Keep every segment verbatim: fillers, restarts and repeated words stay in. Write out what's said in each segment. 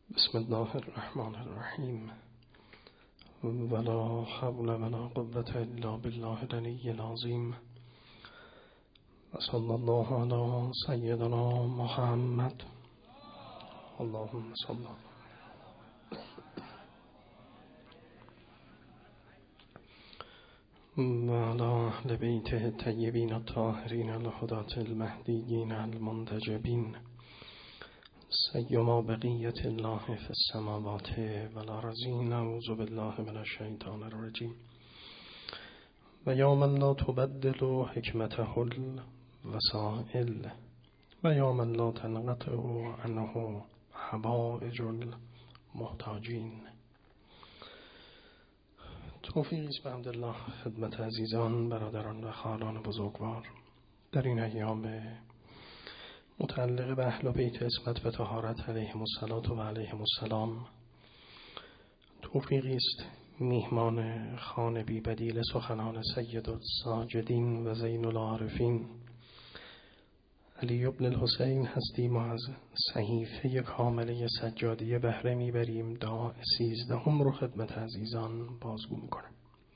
بسم الله الرحمن الرحیم ولا حول ولا قوة الا بالله العلی العظیم و صلی الله علی سیدنا محمد اللهم صل و علی اهل بیته الطیبین الطاهرین الهداة المهدیین المنتجبین سیما بقیت الله فی السماوات والارضین. اعوذ بالله من الشیطان الرجیم. و یا من لا تبدل حکمته الوسائل و یا من لا تنقطع عنه حوائج المحتاجین. توفیقی است به حمدالله خدمت عزیزان، برادران و خالان بزرگوار در این ایام متعلق به اهل بیت عصمت و طهارت علیهم الصلاة و علیهم السلام. توفیقی است میهمان خوان بی بدیل سخنان سید الساجدین و زین العارفین علی بن الحسین هستیم و از صحیفه کامله سجادیه بهره میبریم. دعا سیزدهم رو خدمت عزیزان بازگو میکنم.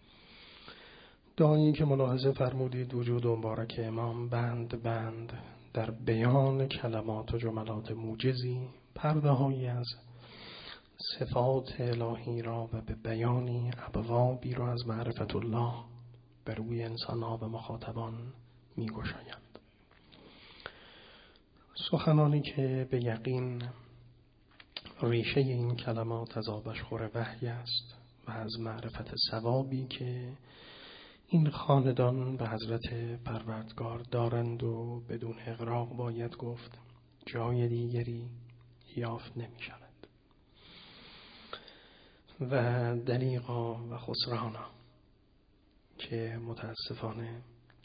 دعایی که ملاحظه فرمودید وجود مبارک امام بند بند در بیان کلمات و جملات موجزی پرده هایی از صفات الهی را و به بیانی ابوابی را از معرفت الله بر روی انسان ها و مخاطبان می گشایند. سخنانی که به یقین ریشه این کلمات از آبشخور وحی است و از معرفت ثوابی که این خاندان به حضرت پروردگار دارند و بدون اغراق باید گفت جای دیگری یافت نمی شود. و دلیقا و خسرانا که متاسفانه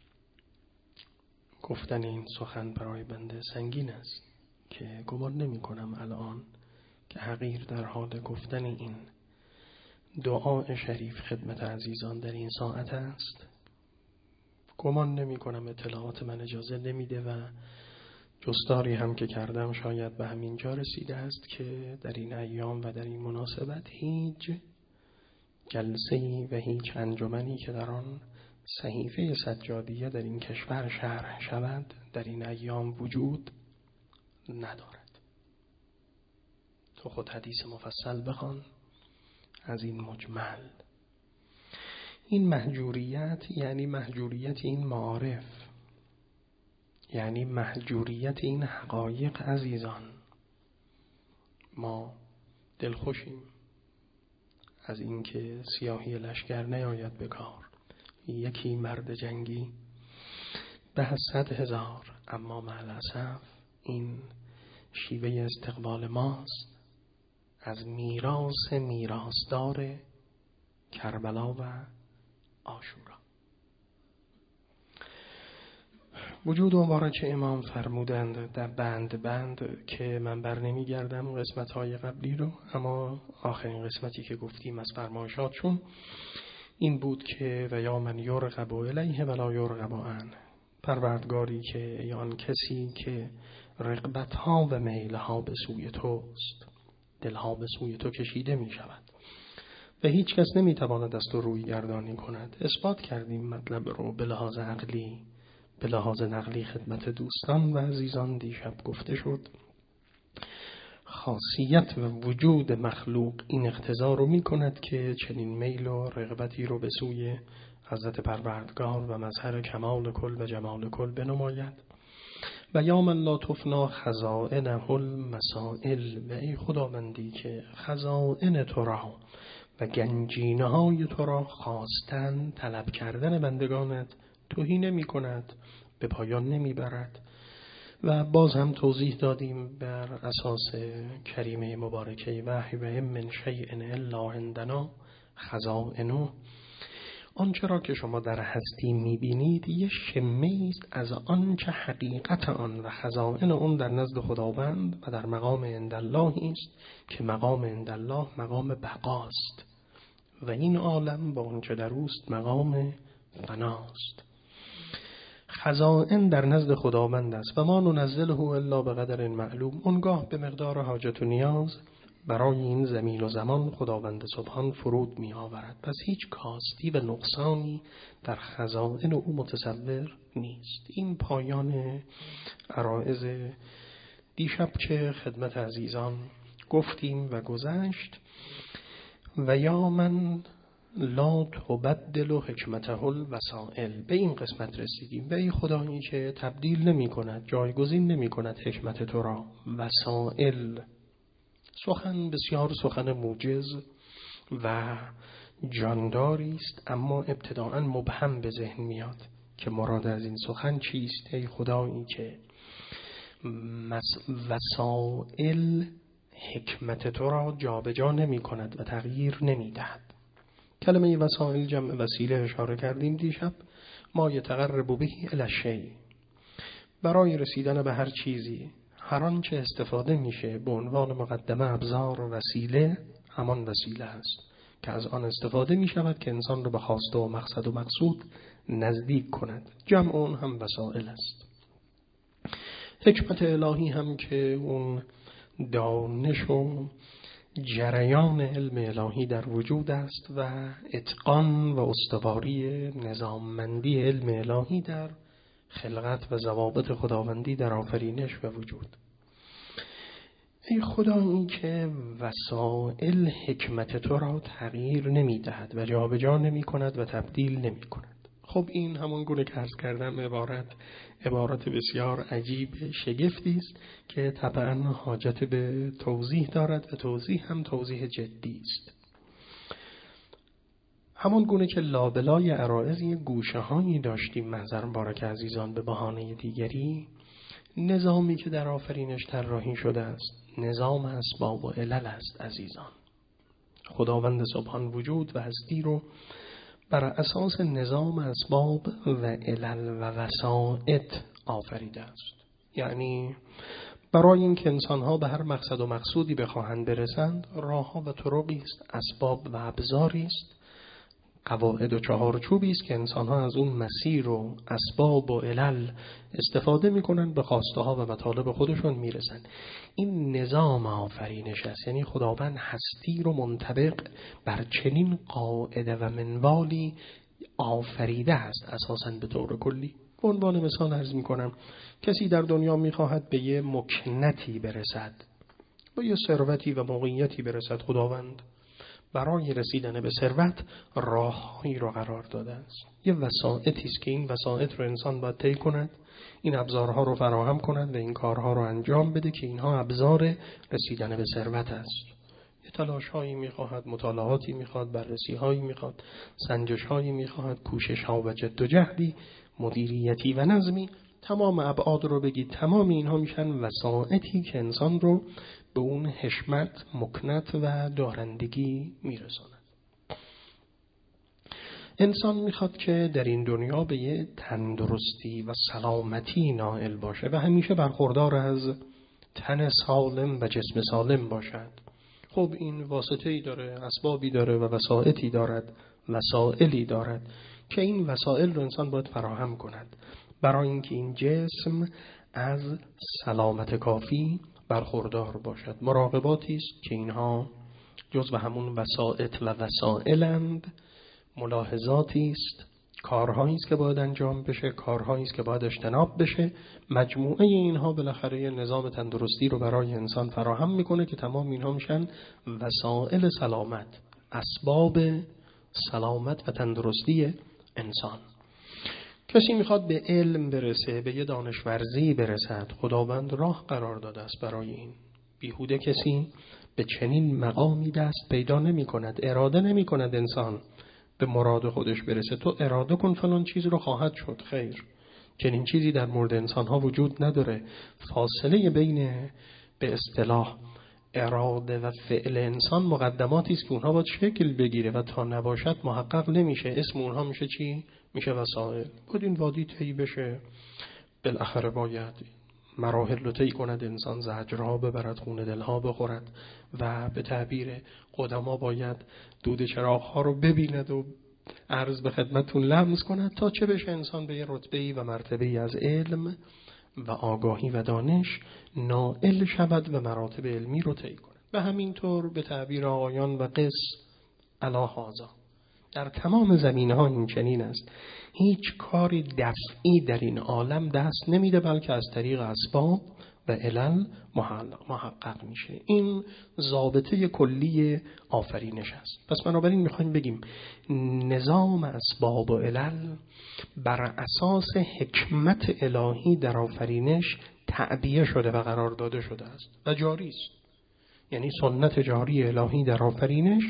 گفتن این سخن برای بنده سنگین است که گمان نمی کنم الان که حقیر در حال گفتن این دعای شریف خدمت عزیزان در این ساعت است. گمان نمی کنم اطلاعات من اجازه نمیده و جستاری هم که کردم شاید به همین جا رسیده است که در این ایام و در این مناسبت هیچ جلسه‌ای و هیچ انجمنی که در آن صحیفه سجادیه در این کشور شرح شود در این ایام وجود ندارد. تو خود حدیث مفصل بخوان از این مجمل. این مهجوریت یعنی مهجوریت این معارف، یعنی مهجوریت این حقایق. عزیزان ما دلخوشیم از اینکه سیاهی لشکر نیاید به کار، یکی مرد جنگی به صد هزار، اما مع الاسف این شیوه استقبال ماست از میراث میراثدار کربلا و عاشورا. وجود مبارک امام فرمودند در بند بند که من بر نمی گردم قسمت های قبلی رو، اما آخرین قسمتی که گفتیم از فرمایشاتشون این بود که و یا من یرغب الیه ولا یرغب عنه، پروردگاری که ای آن کسی که رغبت ها و میل ها به سوی توست، دلها به سوی تو کشیده می شود و هیچ کس نمی تواند از تو روی گردانی کند. اثبات کردیم مطلب رو به لحاظ عقلی، به لحاظ نقلی خدمت دوستان و عزیزان دیشب گفته شد. خاصیت و وجود مخلوق این اقتضا رو می کند که چنین میل و رغبتی رو به سوی حضرت پروردگار و مظهر کمال کل و جمال کل بنماید. و یا من لا تفنا خزائنه المسائل، و ای خداوندی که خزائن تو را و گنجینه های تو را خواستن طلب کردن بندگانت توهی نمی کند، به پایان نمی برد. و باز هم توضیح دادیم بر اساس کریمه مبارکه وحی و هم من شیء الا عندنا خزائنه، آنچه را که شما در هستی میبینید یه شمه است از آنچه حقیقت آن و خزائن آن در نزد خداوند و در مقام عندالله است که مقام عندالله مقام بقاست و این عالم با آنچه در اوست مقام فناست. خزائن در نزد خداوند است و ما ننزله الا بقدر معلوم، اونگاه به مقدار حاجت و نیاز برای این زمین و زمان خداوند سبحان فرود می آورد. پس هیچ کاستی و نقصانی در خزائن او متصور نیست. این پایان عرائض دیشب که خدمت عزیزان گفتیم و گذشت. و یا من لا تبدل حکمته الوسائل، به این قسمت رسیدیم. به این خدایی که تبدیل نمی کند، جایگزین نمی کند حکمت تو را. وسائل، سخن بسیار سخن موجز و جانداری است، اما ابتداءً مبهم به ذهن میاد که مراد از این سخن چیست. ای خدایی که وسائل حکمت تو را جابجا نمی کند و تغییر نمی دهد. کلمه وسائل جمع وسیله اشاره کردیم دیشب. ما یتقرب به الی الشیء، برای رسیدن به هر چیزی هر آنچه استفاده میشه به عنوان مقدمه، ابزار و وسیله، همان وسیله است که از آن استفاده می شود که انسان را به خواسته و مقصد و مقصود نزدیک کند. جمع اون هم وسائل است. حکمت الهی هم که اون دانش و جریان علم الهی در وجود است و اتقان و استواری نظاممندی علم الهی در خلقت و ضوابط خداوندی در آفرینش و وجود. ای خدایی که وسائل حکمت تو را تغییر نمی دهد و جابجا نمی کند و تبدیل نمی کند. خب این همون گونه که عرض کردم عبارت عبارت بسیار عجیب شگفتی است که طبعاً حاجت به توضیح دارد و توضیح هم توضیح جدی است. همون گونه که لابلای عرائض گوشه هایی داشتیم، محضر مبارک عزیزان، به بهانه دیگری نظامی که در آفرینش طراحی شده است نظام اسباب و علل است. عزیزان، خداوند سبحان وجود و هستی رو بر اساس نظام اسباب و علل و وسائط آفریده است. یعنی برای این که انسان‌ها به هر مقصد و مقصودی بخواهند برسند، راه‌ها و طرقی است، اسباب و ابزاری است، قواعد و چهارچوبی است که انسان‌ها از اون مسیر و اسباب و علل استفاده می‌کنند، به خواسته ها و مطالب خودشون میرسند. این نظام آفرینش است. یعنی خداوند هستی رو منطبق بر چنین قاعده و منوالی آفریده است. اساساً به طور کلی به عنوان مثال عرض می‌کنم، کسی در دنیا می‌خواهد به یه مکنتی برسد، به یه ثروتی و موقعیتی برسد. خداوند برای رسیدن به ثروت راههایی رو قرار داده است. یه وسائطی است که این وسائط رو انسان باید طی کند، این ابزارها رو فراهم کند و این کارها رو انجام بده که اینها ابزار رسیدن به ثروت است. یه تلاش‌هایی می‌خواهد، مطالعاتی می‌خواد، بررسی‌هایی می‌خواد، سنجش‌هایی می‌خواهد، کوشش‌ها و جد و جهدی، مدیریتی و نظمی. تمام ابعاد رو بگید، تمام اینها میشن وسائطی که انسان رو به اون حشمت، مکنت و دارندگی میرساند. انسان میخواد که در این دنیا به یه تندرستی و سلامتی نائل باشه و همیشه برخوردار از تن سالم و جسم سالم باشد. خب این واسطه‌ای داره، اسبابی داره و وسائطی دارد، وسائلی دارد که این وسائل رو انسان باید فراهم کند برای اینکه این جسم از سلامت کافی برخوردار باشد. مراقباتی است که اینها جزو همون وسائط و وسائلند، ملاحظاتی است، کارهایی است که باید انجام بشه، کارهایی است که باید اجتناب بشه. مجموعه اینها بالاخره نظام تندرستی رو برای انسان فراهم میکنه که تمام اینها میشن وسائل سلامت، اسباب سلامت و تندرستی انسان. کسی میخواد به علم برسه، به یه دانشورزی برسد، خداوند راه قرار داده است برای این. بیهوده کسی به چنین مقامی دست پیدا نمی کند، اراده نمی کند انسان به مراد خودش برسه. تو اراده کن فلان چیز رو خواهد شد. خیر، چنین چیزی در مورد انسان ها وجود نداره. فاصله بین به اصطلاح اراده و فعل انسان مقدماتی است که اونها باید شکل بگیره و تا نباشد محقق نمیشه. اسم اونها میشه چی؟ میشه وسائل. باید این وادی طی بشه، بالاخره باید مراحل رو طی کند انسان، زجرها ببرد، خون دلها بخورد و به تعبیر قدما باید دود چراغ‌ها رو ببیند و عرض به خدمتتون لمس کند تا چه بشه انسان به یه رتبه‌ای و مرتبه‌ای از علم و آگاهی و دانش نائل شود و مراتب علمی رو طی کند. و همینطور به تعبیر آقایان و قس علا هازا در تمام زمینه ها این چنین است. هیچ کاری دفعی در این عالم دست نمیده، بلکه از طریق اسباب و علل محقق میشه. این ضابطه کلی آفرینش است. پس بنابراین میخوایم بگیم نظام اسباب و علل بر اساس حکمت الهی در آفرینش تعبیه شده و قرار داده شده است و جاری است. یعنی سنت جاری الهی در آفرینش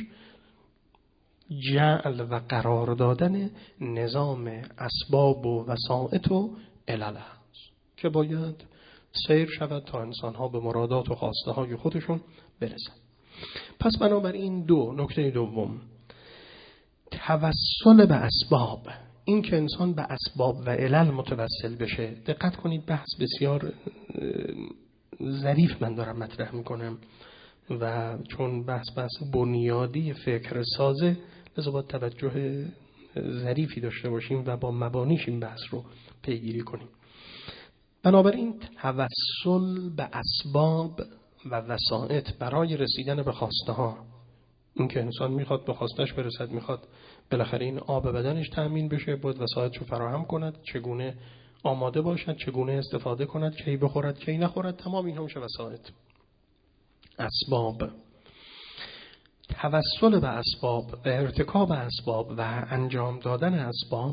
جعل و قرار دادن نظام اسباب و وسائط و علل است که باید سیر شود تا انسان‌ها به مرادات و خواسته های خودشون برسن. پس بنابراین دو نکته دوم، توسل به اسباب، این که انسان به اسباب و علل متوسل بشه. دقت کنید بحث بسیار ظریف من دارم مطرح میکنم و چون بحث بحث بنیادی فکر سازه لذا باید توجه ظریفی داشته باشیم و با مبانیش این بحث رو پیگیری کنیم. بنابراین توسل به اسباب و وسائط برای رسیدن به خواسته ها، این که انسان میخواد به خواستش برسد، میخواد بالاخره این آب بدنش تأمین بشه، باید وسایلش رو فراهم کند، چگونه آماده باشد، چگونه استفاده کند، کی بخورد کی نخورد، تمام اینها میشه وسایط. اسباب، توسل به اسباب و ارتکاب اسباب و انجام دادن اسباب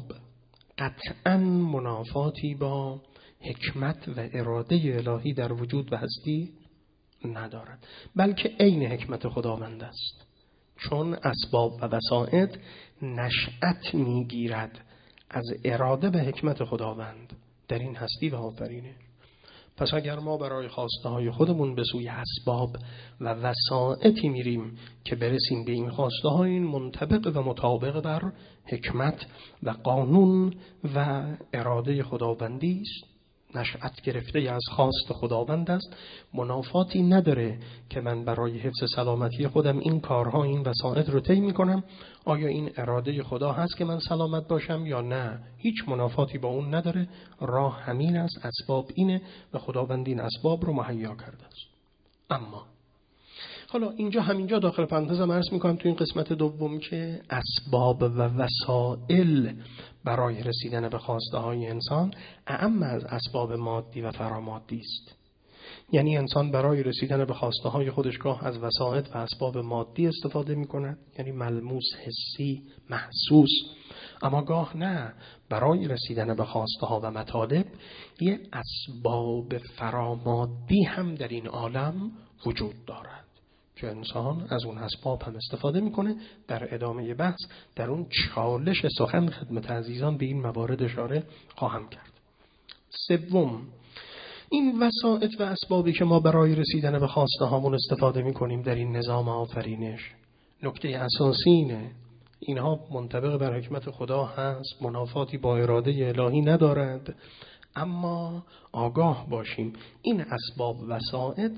قطعاً منافاتی با حکمت و اراده الهی در وجود و هستی ندارد، بلکه عین حکمت خداوند است. چون اسباب و وسائط نشأت میگیرد از اراده و حکمت خداوند در این هستی و آفرینش. پس اگر ما برای خواسته های خودمون به سوی اسباب و وسائطی میریم که برسیم به این خواسته های، این منطبق و مطابق بر حکمت و قانون و اراده خداوندی است، نشأت گرفته از خواست خداوند است. منافاتی نداره که من برای حفظ سلامتی خودم این کارها، این وسائط رو طی میکنم. آیا این اراده خدا هست که من سلامت باشم یا نه؟ هیچ منافاتی با اون نداره. راه همین است، اسباب اینه و خداوند این اسباب رو مهیا کرده است. اما حالا اینجا همینجا داخل پرانتز عرض میکنم تو این قسمت دوم که اسباب و وسائل برای رسیدن به خواسته های انسان اعم از اسباب مادی و فرامادی است. یعنی انسان برای رسیدن به خواسته های خودش گاه از وسائط و اسباب مادی استفاده میکند، یعنی ملموس، حسی، محسوس، اما گاه نه، برای رسیدن به خواسته ها و مطالب یه اسباب فرامادی هم در این عالم وجود دارد که انسان از اون اسباب هم استفاده میکنه. در ادامه بحث در اون چالش سخن خدمت عزیزان به این موارد اشاره خواهم کرد. سوم، این وسائط و اسبابی که ما برای رسیدن به خواسته هامون استفاده میکنیم در این نظام آفرینش، نکته اساسی اینه اینها منطبق بر حکمت خدا هست، منافاتی با اراده الهی ندارد. اما آگاه باشیم این اسباب وسائط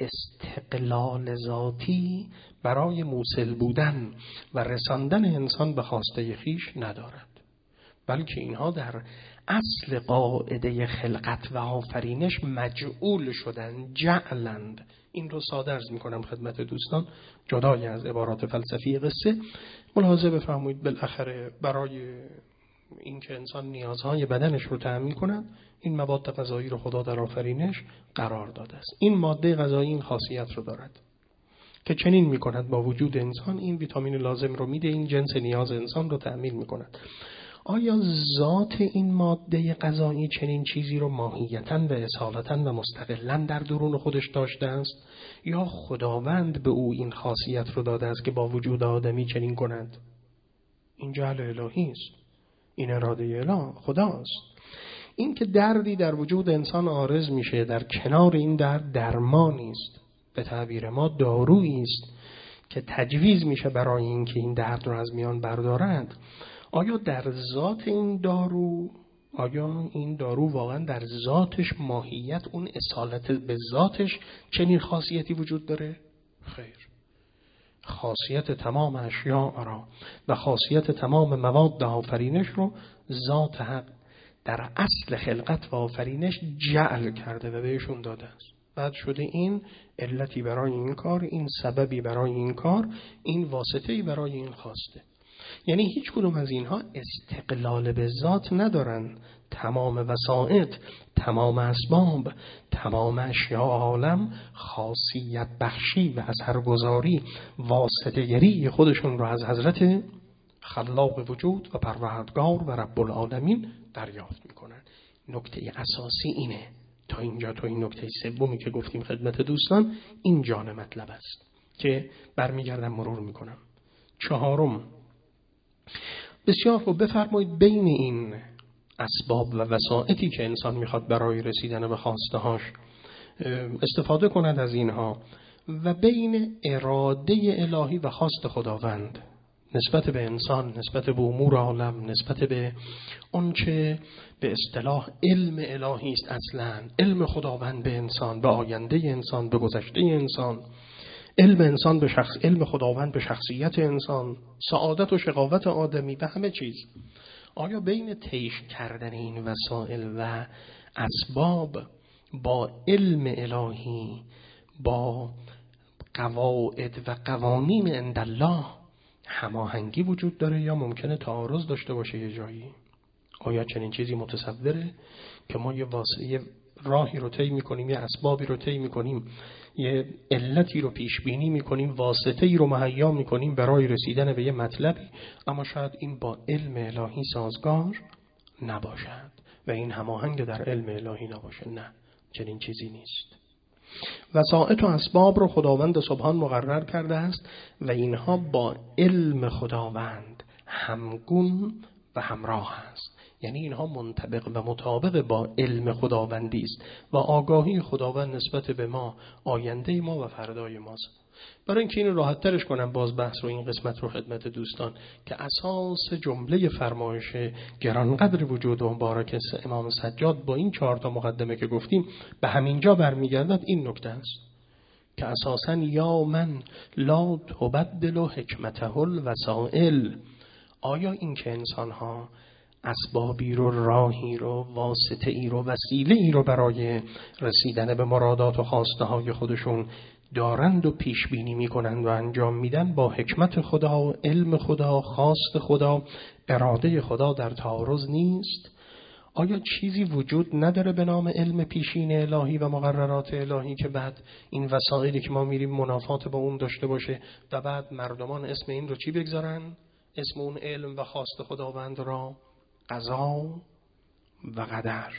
استقلال ذاتی برای موصل بودن و رساندن انسان به خواسته خیش ندارد، بلکه اینها در اصل قاعده خلقت و آفرینش مجعول شدن، جعلند. این رو ساده عرض میکنم خدمت دوستان جدای از عبارات فلسفی قصه. ملاحظه بفرمایید بالاخره برای اینکه انسان نیازهای بدنش رو تأمین کند این مواد غذایی رو خدا در آفرینش قرار داده است. این ماده غذایی این خاصیت رو دارد که چنین میکند با وجود انسان این ویتامین لازم رو میده، این جنس نیاز انسان رو تأمین میکند. آیا ذات این ماده غذایی چنین چیزی رو ماهیتاً و اصالتاً و مستقلاً در درون خودش داشته است یا خداوند به او این خاصیت رو داده است که با وجود آدمی چنین کند؟ این جعل الهی است، این اراده اله خداست. این که دردی در وجود انسان عارض میشه، در کنار این درد درمانی است، به تعبیر ما دارویی است که تجویز میشه برای اینکه این درد رو از میان بردارند. آیا در ذات این دارو، آیا این دارو واقعا در ذاتش ماهیت اون اصالت به ذاتش چنین خاصیتی وجود داره؟ خیر. خاصیت تمام اشیاء را و خاصیت تمام مواد آفرینش رو ذات حق در اصل خلقت و آفرینش جعل کرده و بهشون داده است بعد شده این علتی برای این کار، این سببی برای این کار، این واسطه‌ای برای این خواسته. یعنی هیچ کدوم از اینها استقلال به ذات ندارن. تمام وسائط، تمام اسباب، تمام اشیاء عالم خاصیت بخشی و اثرگذاری واسطه گری خودشون رو از حضرت خلاق وجود و پروردگار و رب العالمین دریافت میکنن. نکته اساسی اینه. تا اینجا، تو این نکته سومی که گفتیم خدمت دوستان، این جان مطلب است که برمیگردم مرور میکنم. چهارم، بسیار خوب بفرمایید بین این اسباب و وسائطی که انسان میخواد برای رسیدن به خواسته هاش استفاده کند از اینها و بین اراده الهی و خواست خداوند نسبت به انسان، نسبت به امور عالم، نسبت به آنچه به اصطلاح علم الهی است، اصلا علم خداوند به انسان، به آینده انسان، به گذشته انسان، علم انسان به شخص، علم خداوند به شخصیت انسان، سعادت و شقاوت آدمی، به همه چیز. آیا بین طیش کردن این وسائل و اسباب با علم الهی، با قواعد و قوانین عند الله هماهنگی وجود داره یا ممکنه تعارض داشته باشه یه جایی؟ آیا چنین چیزی متصوره که ما یه واسطه راهی رو طی می‌کنیم، یه اسبابی رو طی می‌کنیم، یه علتی رو پیش بینی می‌کنیم، واسطه‌ای رو مهیا می‌کنیم برای رسیدن به یه مطلبی، اما شاید این با علم الهی سازگار نباشد و این هماهنگ در علم الهی نباشه؟ نه، چنین چیزی نیست. وسائط و اسباب رو خداوند سبحان مقرر کرده است و اینها با علم خداوند همگون و همراه است. یعنی اینها منطبق و مطابق با علم خداوندی است و آگاهی خداوند نسبت به ما، آینده ما و فردای ماست. برای اینکه اینو راحت ترش کنم، باز بحث رو این قسمت رو خدمت دوستان که اساس جمله فرمایش گرانقدر وجود و مبارک امام سجاد با این چهار تا مقدمه که گفتیم به همینجا برمیگردد، این نکته است که اساساً یا من لا تبدل حکمته الوسائل. آیا این که انسان ها اسبابی رو، راهی رو، واسطه ای رو، وسیله ای رو برای رسیدن به مرادات و خواسته های خودشون دارند و پیش بینی میکنند و انجام میدن، با حکمت خدا، علم خدا، خواست خدا، اراده خدا در تعارض نیست؟ آیا چیزی وجود نداره به نام علم پیشین الهی و مقررات الهی که بعد این وسایلی که ما میریم منافات با اون داشته باشه و بعد مردمان اسم این رو چی بگذارن؟ اسم اون علم و خواست خداوند را قضا و قدر.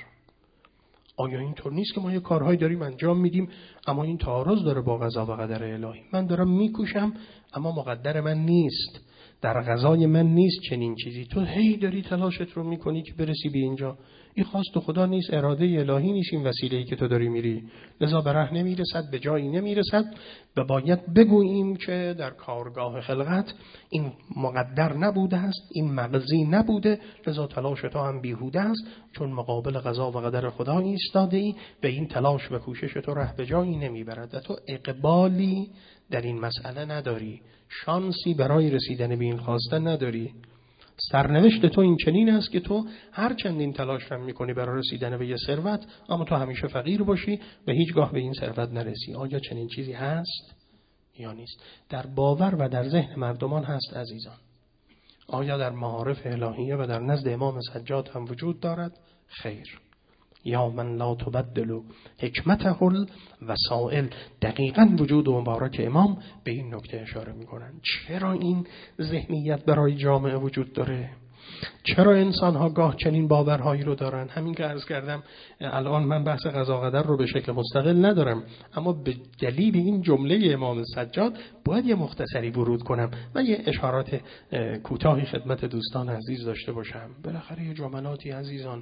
آیا اینطور نیست که ما یه کارهایی داریم انجام میدیم اما این تعارض داره با قضا و قدر الهی؟ من دارم میکوشم اما مقدر من نیست، در قضای من نیست چنین چیزی. تو هی داری تلاشت رو میکنی که برسی به اینجا، این خواست خدا نیست، اراده الهی نیست این وسیله‌ای که تو داری میری، لذا به ره نمیرسد، به جایی نمیرسد و باید بگوییم که در کارگاه خلقت این مقدر نبوده است، این مقضی نبوده، لذا تلاش تو هم بیهوده است، چون مقابل قضا و قدر خدا ایستاده ای و این تلاش و کوشش تو ره به جایی نمیبرد و تو اقبالی در این مسئله نداری، شانسی برای رسیدن به این خواسته نداری. سرنوشت تو این چنین است که تو هر چندین تلاش هم میکنی برای رسیدن به یه ثروت، اما تو همیشه فقیر باشی و هیچگاه به این ثروت نرسی. آیا چنین چیزی هست یا نیست؟ در باور و در ذهن مردمان هست عزیزان. آیا در معارف الهیه و در نزد امام سجاد هم وجود دارد؟ خیر. یا من لا تبدل حکمته الوسائل. دقیقاً وجود و مبارک امام به این نکته اشاره میکنن. چرا این ذهنیت برای جامعه وجود داره؟ چرا انسان ها گاه چنین باورهایی رو دارن؟ همین که عرض کردم الان من بحث قضا قدر رو به شکل مستقل ندارم، اما به دلیل این جمله امام سجاد باید یه مختصری ورود کنم و یه اشارات کوتاهی خدمت دوستان عزیز داشته باشم. بالاخره یه جملاتی عزیزان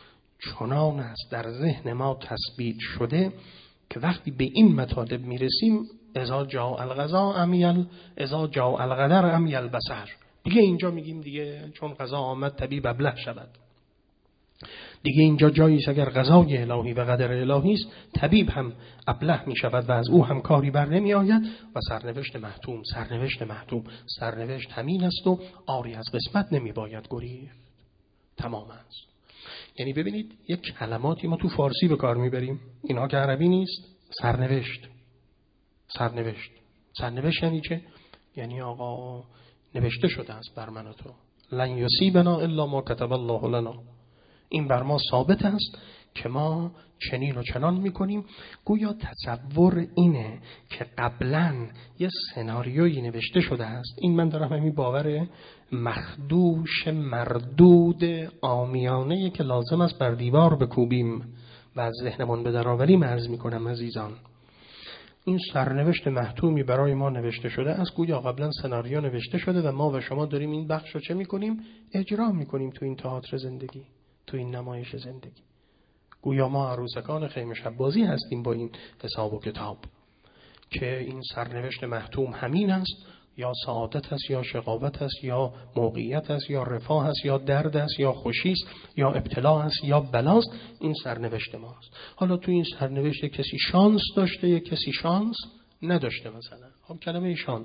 چنان است در ذهن ما تثبیت شده که وقتی به این مطالب میرسیم، اذا جاء القضا امیل اذا جاء القدر امیل البصر، دیگه اینجا میگیم دیگه چون قضا آمد طبیب ابله شود. دیگه اینجا جایی است اگر قضای الهی و قدر الهی است، طبیب هم ابله می شود و از او هم کاری بر نمی آید و سرنوشت محتوم سرنوشت محتوم سرنوشت همین است و آری از قسمت نمی باید گریخت. تمام است. یعنی ببینید یک کلماتی ما تو فارسی به کار میبریم، اینها که عربی نیست، سرنوشت. سرنوشت سرنوشت یعنی چه؟ یعنی آقا نوشته شده است بر من و تو، لن یصیبنا الا ما کتب الله لنا، این بر ما ثابت است که ما چنین و چنان میکنیم. گویا تصور اینه که قبلا یه سناریویی نوشته شده است. این من دارم همین باور مخدوش مردود عامیانه که لازم است بر دیوار بکوبیم و از ذهنمون به درآوریم عرض میکنم عزیزان. این سرنوشت محتومی برای ما نوشته شده است. گویا قبلا سناریو نوشته شده و ما و شما داریم این بخش رو چه میکنیم؟ اجرا میکنیم تو این تئاتر زندگی، تو این نمایش زندگی. گویا ما عروسکان خیمه شب بازی هستیم با این حساب و کتاب که این سرنوشت محتوم همین است، یا سعادت است یا شقاوت است یا موقعیت است یا رفاه است یا درد است یا خوشی است یا ابتلا است یا بلاست. این سرنوشت ماست. حالا تو این سرنوشت کسی شانس داشته یا کسی شانس نداشته. مثلا خب کلمه شانس،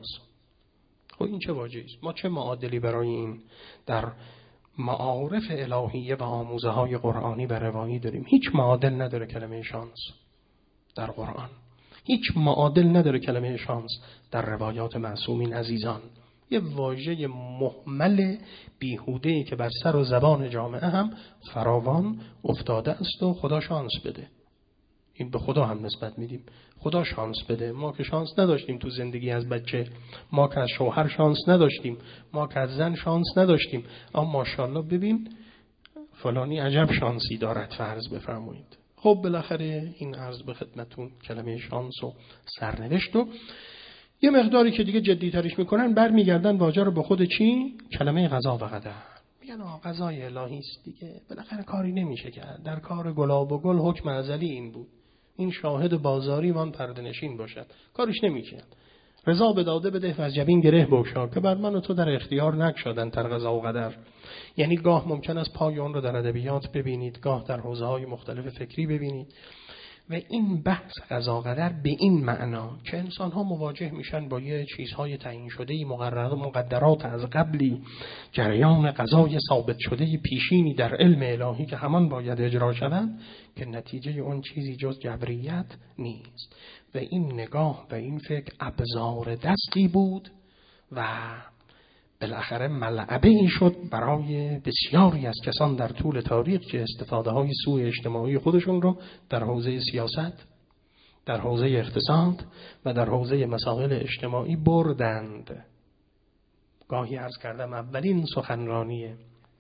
خب این چه واجهی است؟ ما چه معادلی برای این در معارف الهیه و آموزه های قرآنی و روایی داریم؟ هیچ معادل نداره کلمه شانس در قرآن، هیچ معادل نداره کلمه شانس در روایات معصومین عزیزان. یه واژه مهمل بیهوده‌ای که بر سر و زبان جامعه هم فراوان افتاده است و خدا شانس بده. این به خدا هم نسبت میدیم، خدا شانس بده. ما که شانس نداشتیم تو زندگی از بچه، ما که از شوهر شانس نداشتیم، ما که از زن شانس نداشتیم، اما ماشاءالله ببین فلانی عجب شانسی دارد فرض بفرمایید. خب بالاخره این عرض به خدمتون کلمه شانس و سرنوشت و یه مقداری که دیگه جدی‌ترش میکنن برمیگردن واژه رو به خود چی؟ کلمه قضا و قدر. میگن آقا قضای الهی است دیگه، بالاخره کاری نمیشه کرد. در کار گلاب و گل حکم ازلی این بود، این شاهد بازاری وان پرده نشین باشد، کارش نمیشه. رضا به داده بده و از جبین گره بگشا که بر من و تو در اختیار نگشادن تر قضا و قدر. یعنی گاه ممکن است پای اون رو در ادبیات ببینید، گاه در حوزه‌های مختلف فکری ببینید و این بحث قضا قدر به این معنا که انسان‌ها مواجه میشن با یه چیزهای تعیین شده‌ای، مقررات مقدرات از قبلی، جریان قضای ثابت شده پیشینی در علم الهی که همان باید اجرا شوند که نتیجه اون چیزی جز جبریت نیست. و این نگاه و این فکر ابزار دستی بود و بالاخره ملعبه ای شد برای بسیاری از کسان در طول تاریخ که استفاده های سوء اجتماعی خودشون رو در حوزه سیاست، در حوزه اقتصاد و در حوزه مسائل اجتماعی بردند. گاهی عرض کردم اولین سخنرانی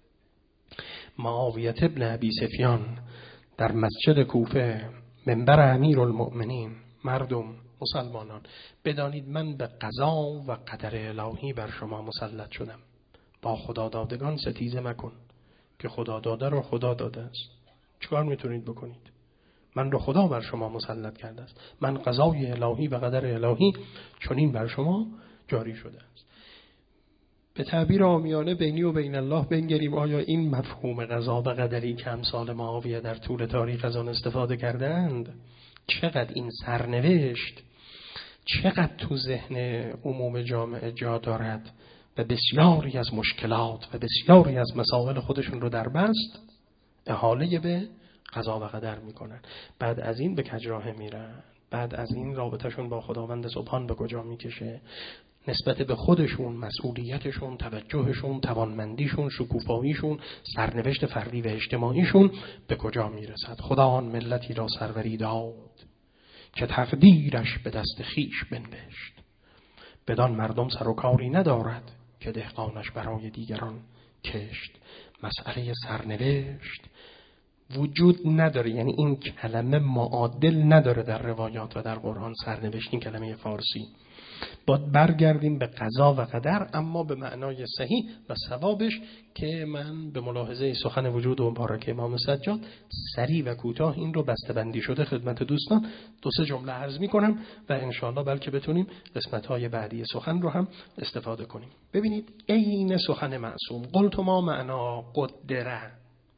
معاویه ابن ابی سفیان در مسجد کوفه، منبر امیرالمؤمنین، مردم مسلمانان بدانید من به قضا و قدر الهی بر شما مسلط شدم. با خدا دادگان ستیزه مکن که خدا داده رو خدا داده است. چیکار میتونید بکنید؟ من رو خدا بر شما مسلط کرده است. من قضای الهی و قدر الهی چنین بر شما جاری شده است. به تعبیر عامیانه بینی و بین الله بنگریم آیا این مفهوم قضا و قدری که امثال معاویه در طول تاریخ از آن استفاده کردند، چقدر این سرنوشت چقدر تو ذهن عموم جامعه جا دارد و بسیاری از مشکلات و بسیاری از مسائل خودشون رو در بست احاله به قضا و قدر میکنن. بعد از این به کجراه میرن، بعد از این رابطهشون با خداوند سبحان به کجا میکشه، نسبت به خودشون، مسئولیتشون، توجهشون، توانمندیشون، شکوفاییشون، سرنوشت فردی و اجتماعیشون به کجا میرسد. خدا آن ملتی را سروری داد که تقدیرش به دست خیش بنوشت، بدان مردم سر و کاری ندارد که دهقانش برای دیگران کشت. مسئله سرنوشت وجود نداره، یعنی این کلمه معادل نداره در روایات و در قرآن. سرنوشت این کلمه فارسی، باید برگردیم به قضا و قدر، اما به معنای صحیح و ثوابش که من به ملاحظه سخن وجود و مبارک امام سجاد سریع و کوتاه این رو بسته‌بندی شده خدمت دوستان دو سه جمله عرض می‌کنم و انشاءالله بلکه بتونیم قسمت‌های بعدی سخن رو هم استفاده کنیم. ببینید عین سخن معصوم. قلت ما معنا قدره،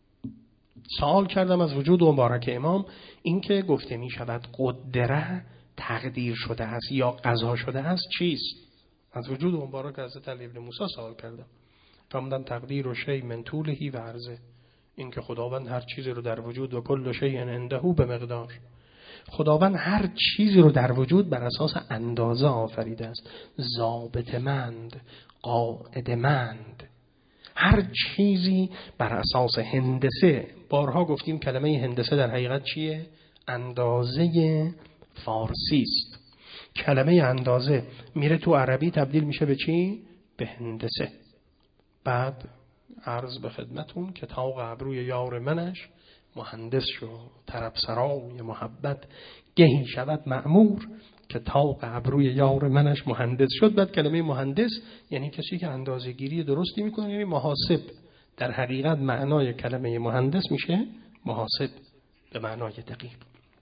سوال کردم از وجود و مبارک امام این که گفته می شود قدره تقدیر شده است یا قضا شده است چیست؟ از وجود و مبارک حضرت علی ابن موسی سوال کردم. فرمودن تقدیر و شی من طولهی و عرضه، این که خداوند هر چیزی رو در وجود و کل شیء عنده به مقدار. خداوند هر چیزی رو در وجود بر اساس اندازه آفریده است. ضابطه‌مند، قاعده‌مند، هر چیزی بر اساس هندسه. بارها گفتیم کلمه هندسه در حقیقت چیه؟ اندازه فارسی است. کلمه اندازه میره تو عربی تبدیل میشه به چی؟ به هندسه. بعد عرض به خدمتون که طاق ابروی یار منش مهندس شو، طرب سرای محبت گهی شود مأمور که طاق ابروی یار منش مهندس شد. بعد کلمه مهندس یعنی کسی که اندازه گیری درستی میکنه، یعنی محاسب. در حقیقت معنای کلمه مهندس میشه محاسب به معنای دقیق.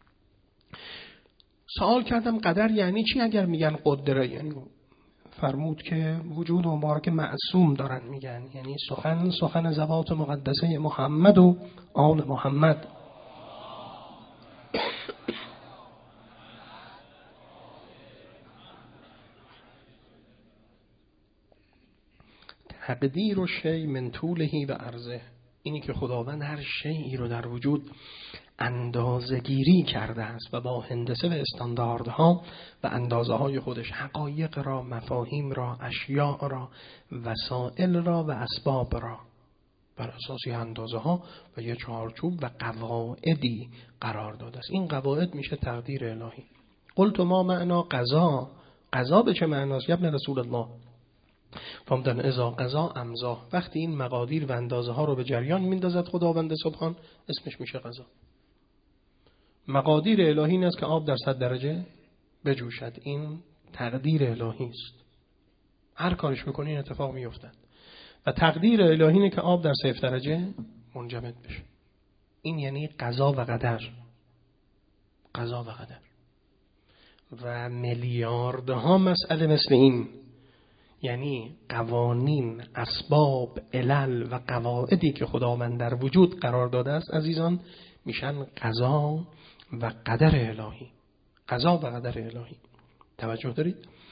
سوال کردم قدر یعنی چی؟ اگر میگن قدره، یعنی فرمود که وجود و مبارک معصوم دارن میگن، یعنی سخن سخن ذوات مقدسه محمد و آل محمد. تقدیر و شی من طولهی و عرضه، اینی که خداوند هر شیئی رو در وجود اندازه‌گیری کرده است و با هندسه و استانداردها و اندازه های خودش حقایق را، مفاهیم را، اشیاء را، وسائل را و اسباب را بر اساس اندازه ها و یه چارچوب و قواعدی قرار داده است. این قواعد میشه تقدیر الهی. قلت ما معنا قضا، قضا به چه معناست؟ ابن رسول الله فهمدن ازا قضا امضا، وقتی این مقادیر و اندازه ها رو به جریان میندازد خداوند سبحان، اسمش میشه قضا. مقادیر الهی این است که آب در صد درجه بجوشد، این تقدیر الهی است. هر کارش میکنی این اتفاق میافتد. و تقدیر الهی اینه که آب در صفر درجه منجمد بشه. این یعنی قضا و قدر. قضا و قدر. و میلیاردها مسئله مثل این، یعنی قوانین، اسباب، علل و قواعدی که خداوند در وجود قرار داده است عزیزان، میشن قضا و قدر الهی. قضا و قدر الهی. توجه دارید؟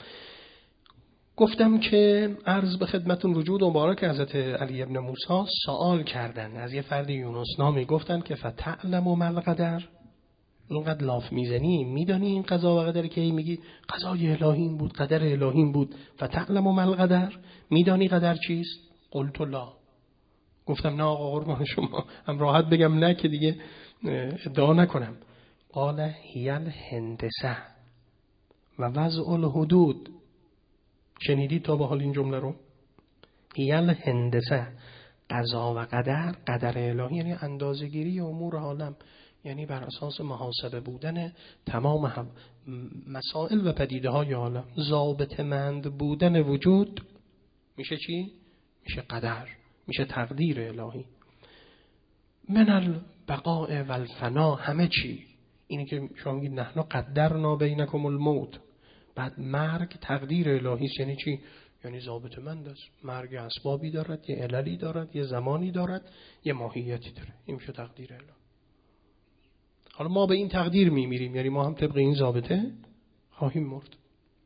گفتم که عرض به خدمتون وجود مبارک حضرت علی ابن موسی سوال کردن از یه فرد یونس نامی، گفتن که فتعلم ما القدر، اینقدر لاف میزنی میدانی این قضا و قدر که میگی قضای الهی این بود، قدر الهی این بود، فتعلم ما القدر، میدانی قدر چیست؟ قلت لا. گفتم نه آقا قربان شما، هم راحت بگم نه که دیگه ادعا نکنم. قال هی الهندسه و وضع الحدود. شنیدید تا به حال این جمله رو؟ هی الهندسه، قضا و قدر، قدر الهی یعنی اندازه‌گیری امور عالم، یعنی بر اساس محاسبه بودن تمام مسائل و پدیده های عالم. ضابطه‌مند بودن وجود میشه چی؟ میشه قدر، میشه تقدیر الهی. من البقاء و الفنا، همه چی. اینی که شما میگید نحن قدرنا بینکم الموت، بعد مرگ تقدیر الهی یعنی چی؟ یعنی ضابطه‌مند است. مرگ اسبابی دارد، یه عللی دارد، یه زمانی دارد، یه ماهیتی داره. این میشه تقدیر الهی. حالا ما به این تقدیر میمیریم، یعنی ما هم طبق این ضابطه خواهیم مرد.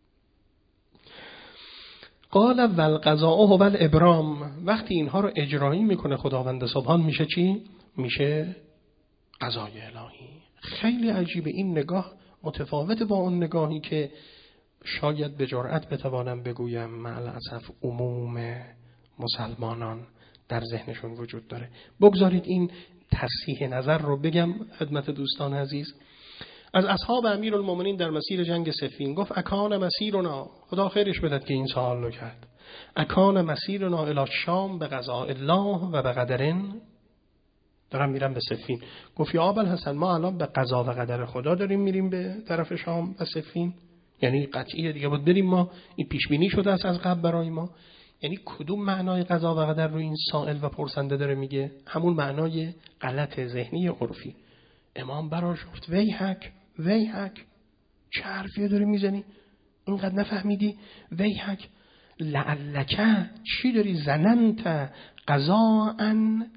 قال والقضاء هو الابرام، وقتی اینها رو اجرایی میکنه خداوند سبحان میشه چی؟ میشه قضای الهی. خیلی عجیبه این نگاه، متفاوت با اون نگاهی که شاید به جرئت بتوانم بگویم مع الاسف عموم مسلمانان در ذهنشون وجود داره. بگذارید این تصحیح نظر رو بگم خدمت دوستان عزیز. از اصحاب امیرالمومنین در مسیر جنگ صفین گفت اکان مسیرنا، خدا خیرش بدهد که این سوال رو کرد، اکان مسیرنا الی الشام به قضاء الله و به قدرن، دارم میرم به صفین. گفت یا ابوالحسن ما الان به قضا و قدر خدا داریم میریم به طرف شام و صفین، یعنی قطعیه دیگه باید بریم، ما این پیش بینی شده است از قبل برای ما. یعنی کدوم معنای قضا و قدر رو این سائل و پرسنده داره میگه؟ همون معنای غلط ذهنی عرفی. امام براش گفت ویحک ویحک، چه حرفی داری میزنی؟ اینقدر نفهمیدی؟ ویحک لعلک، چی داری؟ زننت قضاء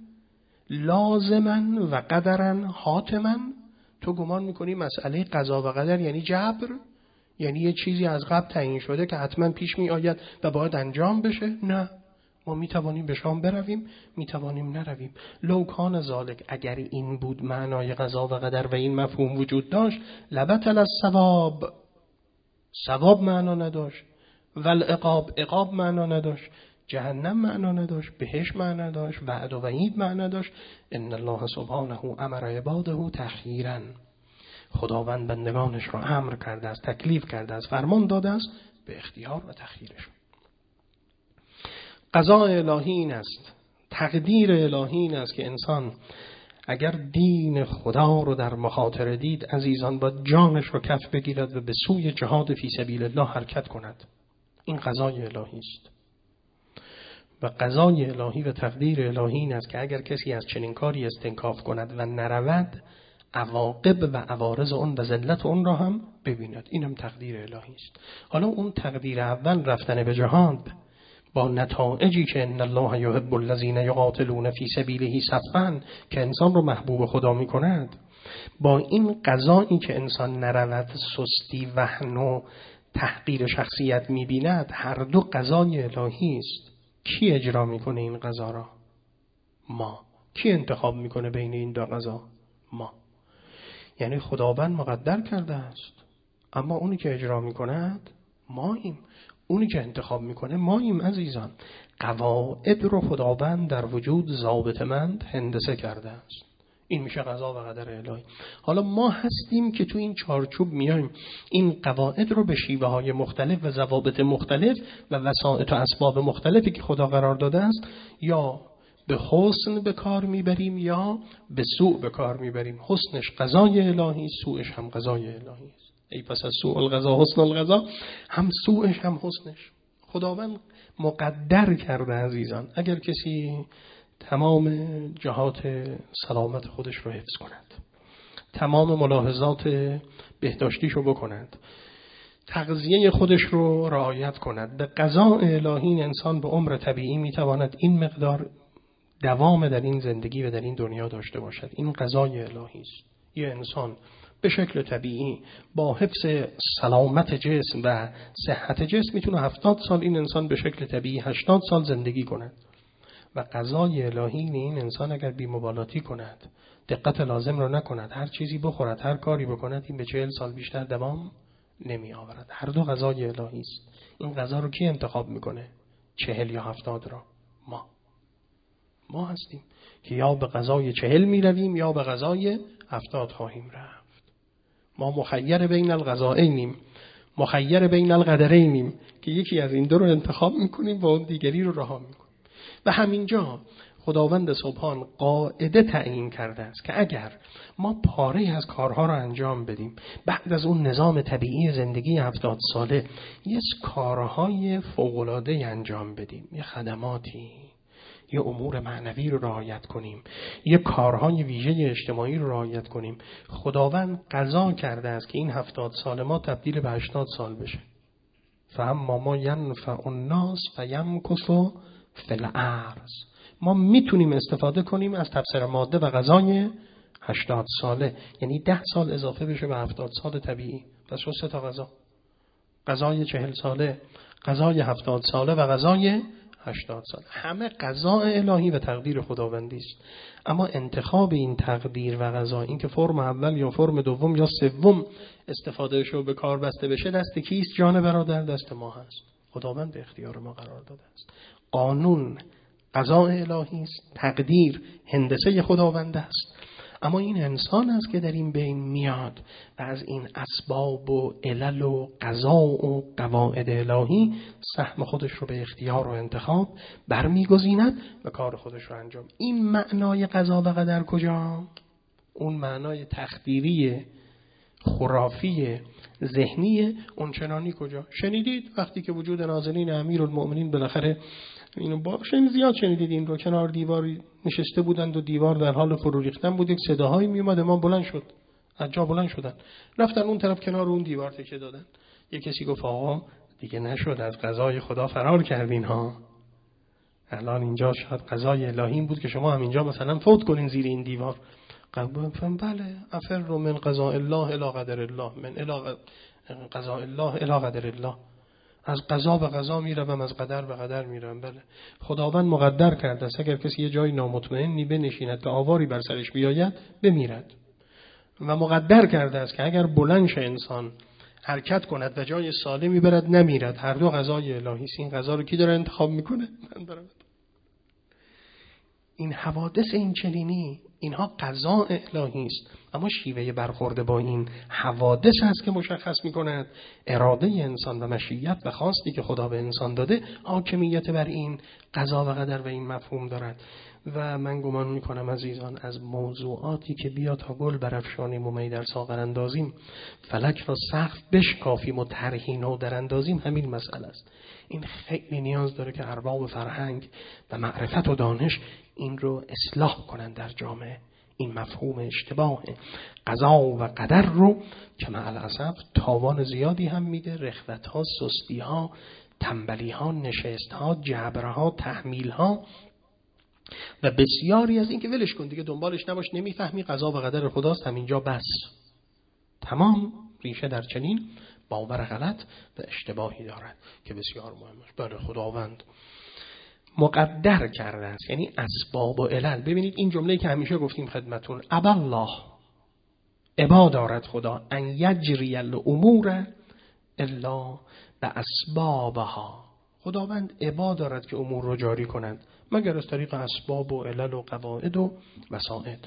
لازما و قدرا حاتما، تو گمان میکنی مسئله قضا و قدر یعنی جبر، یعنی یه چیزی از قبل تعیین شده که حتما پیش می آید و باید انجام بشه؟ نه، ما می توانیم به شام برویم، می توانیم نرویم. لو کان ذالک، اگر این بود معنای قضا و قدر و این مفهوم وجود داشت، لبطل الثواب، ثواب معنا نداشت، والعقاب، عقاب معنا نداشت، جهنم معنا نداشت، بهشت معنا داشت، وعد و وعید معنا داشت. ان الله سبحانه امر عباده تخییرا، خداوند بندگانش را امر کرده است، تکلیف کرده است، فرمان داده است به اختیار و تخییرشون. قضا الهی این است، تقدیر الهی این است که انسان اگر دین خدا رو در مخاطره دید، عزیزان با جانش رو کف بگیرد و به سوی جهاد فی سبیل الله حرکت کند. این قضای الهی است. و قضای الهی و تقدیر الهی این است که اگر کسی از چنین کاری استنکاف کند و نرود، عواقب و عوارض اون و ذلت اون را هم ببیند. اینم تقدیر الهی است. حالا اون تقدیر اول، رفتن به جهاد با نتایجی که ان الله یحب الذین یقاتلون فی سبیله صفا، که انسان رو محبوب خدا می کند، با این قضایی که انسان نرود، سستی، وهن و تحقیر شخصیت می بیند، هر دو قضای الهی است. کی اجرا میکنه این قضا را؟ ما. کی انتخاب میکنه بین این دو قضا؟ ما. یعنی خداوند مقدر کرده است، اما اونی که اجرا میکند ماییم، اونی که انتخاب میکنه ماییم. عزیزان، قواعد رو خداوند در وجود ضابطه‌مند هندسه کرده است. این میشه قضا و قدر الهی. حالا ما هستیم که تو این چارچوب میایم این قواعد رو به شیوه های مختلف و ضوابط مختلف و وسائط و اسباب مختلفی که خدا قرار داده است، یا به حسن به کار میبریم یا به سوء به کار میبریم. حسنش قضای الهی، سوءش هم قضای الهی است. ای پس از سوء القضا حسن القضا، هم سوءش هم حسنش خداوند مقدر کرده. عزیزان، اگر کسی تمام جهات سلامت خودش رو حفظ کند، تمام ملاحظات بهداشتیش رو بکند، تغذیه خودش رو رعایت کند، به قضاء الهی این انسان به عمر طبیعی میتواند این مقدار دوام در این زندگی و در این دنیا داشته باشد. این قضای الهی است. یه انسان به شکل طبیعی با حفظ سلامت جسم و صحت جسم میتونه هفتاد سال، این انسان به شکل طبیعی هشتاد سال زندگی کند. و قضای الهی این انسان اگر بی‌مبالاتی کند، دقت لازم رو نکند، هر چیزی بخورد، هر کاری بکند، این به چهل سال بیشتر دوام نمی آورد. هر دو قضای الهی است. این قضا رو کی انتخاب میکنه؟ چهل یا هفتاد را ما ما هستیم که یا به قضای چهل می رویم یا به قضای هفتاد خواهیم رفت. ما مخیر بین القضائینیم، مخیر بین القدرینیم، که یکی از این دو رو انتخاب میکنیم و اون دیگری رو رها میکنیم. و همینجا خداوند سبحان قاعده تعیین کرده است که اگر ما پاره از کارها رو انجام بدیم، بعد از اون نظام طبیعی زندگی هفتاد ساله یه کارهای فوق‌العاده انجام بدیم، یه خدماتی، یه امور معنوی رو رعایت کنیم، یه کارهای ویژه اجتماعی رو رعایت کنیم، خداوند قضا کرده است که این هفتاد سال ما تبدیل به هشتاد سال بشه. فاما ما ینفع الناس فیمکث فی الارض. ما میتونیم استفاده کنیم از تفسیر ماده و قضای هشتاد ساله، یعنی ده سال اضافه بشه به هفتاد سال طبیعی. پس شد سه تا قضا: قضای چهل ساله، قضای هفتاد ساله و قضای هشتاد ساله. همه قضای الهی و تقدیر خداوندی است. اما انتخاب این تقدیر و قضا، این که فرم اول یا فرم دوم یا سوم استفاده شو به کار بسته بشه، دست کیست؟ جان برادر، دست ما هست. خداوند به اختیار ما قرار داده است. قانون قضای الهی است، تقدیر هندسه خداوند است. اما این انسان است که در این بین میاد و از این اسباب و علل و قضا و قواعد الهی سهم خودش رو به اختیار و انتخاب برمیگزیند و کار خودش رو انجام. این معنای قضا و قدر کجا؟ اون معنای تخدیری خرافی ذهنی اونچنانی کجا؟ شنیدید وقتی که وجود نازنین امیرالمؤمنین بالاخره اینو با شنید زیاد شنیدید این رو، کنار دیواری نشسته بودند و دیوار در حال فرو ریختن بود، یک صداهایی می اومد، امام بلند شد، از جا بلند شدن، رفتن اون طرف کنار اون دیوار تکیه دادن. یک کسی گفت آقا دیگه نشد، از قضای خدا فرار کردین ها، الان اینجا شاید قضای الهی بود که شما هم اینجا مثلا فوت کنین زیر این دیوار. گفتم بله، افر من قضاء الله الی قدر الله، من الی قضاء الله الی قدر الله. از قضا به قضا میروم، از قدر به قدر میروم. بله، خداوند مقدر کرده است اگر کسی یه جای نامطمئنی بنشیند که آواری بر سرش بیاید بمیرد، و مقدر کرده است که اگر بلند شه انسان حرکت کند و جای سالمی برد نمیرد. هر دو قضای الهی است. این قضا رو کی داره انتخاب میکنه؟ من دارم. این حوادث این چنینی، اینها قضا الهی است، اما شیوه برخورد با این حوادث است که مشخص می‌کند اراده انسان و مشیت و خواستی که خدا به انسان داده حاکمیت بر این قضا و قدر و این مفهوم دارد. و من گمان می‌کنم عزیزان از موضوعاتی که بیا تا گل برافشانیم و می در ساغر اندازیم، فلک را سقف بشکافیم و طرحی نو در اندازیم، همین مسئله است. این خیلی نیاز داره که ارباب فرهنگ و معرفت و دانش این رو اصلاح کنند در جامعه. این مفهوم اشتباه قضا و قدر رو که مع الاسف تاوان زیادی هم میده. رخوت‌ها، سستی‌ها، تنبلی‌ها، نشست‌ها، جبرها، تحمیل‌ها و بسیاری از این که ولش کن دیگه دنبالش نباش، نمیفهمی قضا و قدر خداست، همینجا بس. تمام ریشه در چنین باور غلط و اشتباهی دارد که بسیار مهم است. بله، خداوند مقدر کرده است، یعنی اسباب و علل. ببینید این جمله‌ای که همیشه گفتیم خدمتون، ابا الله، ابا دارد خدا، ان یجری الامور الا باسبابها. خداوند ابا دارد که امور رو جاری کنند مگر از طریق اسباب و علل و قواعد و وسائط.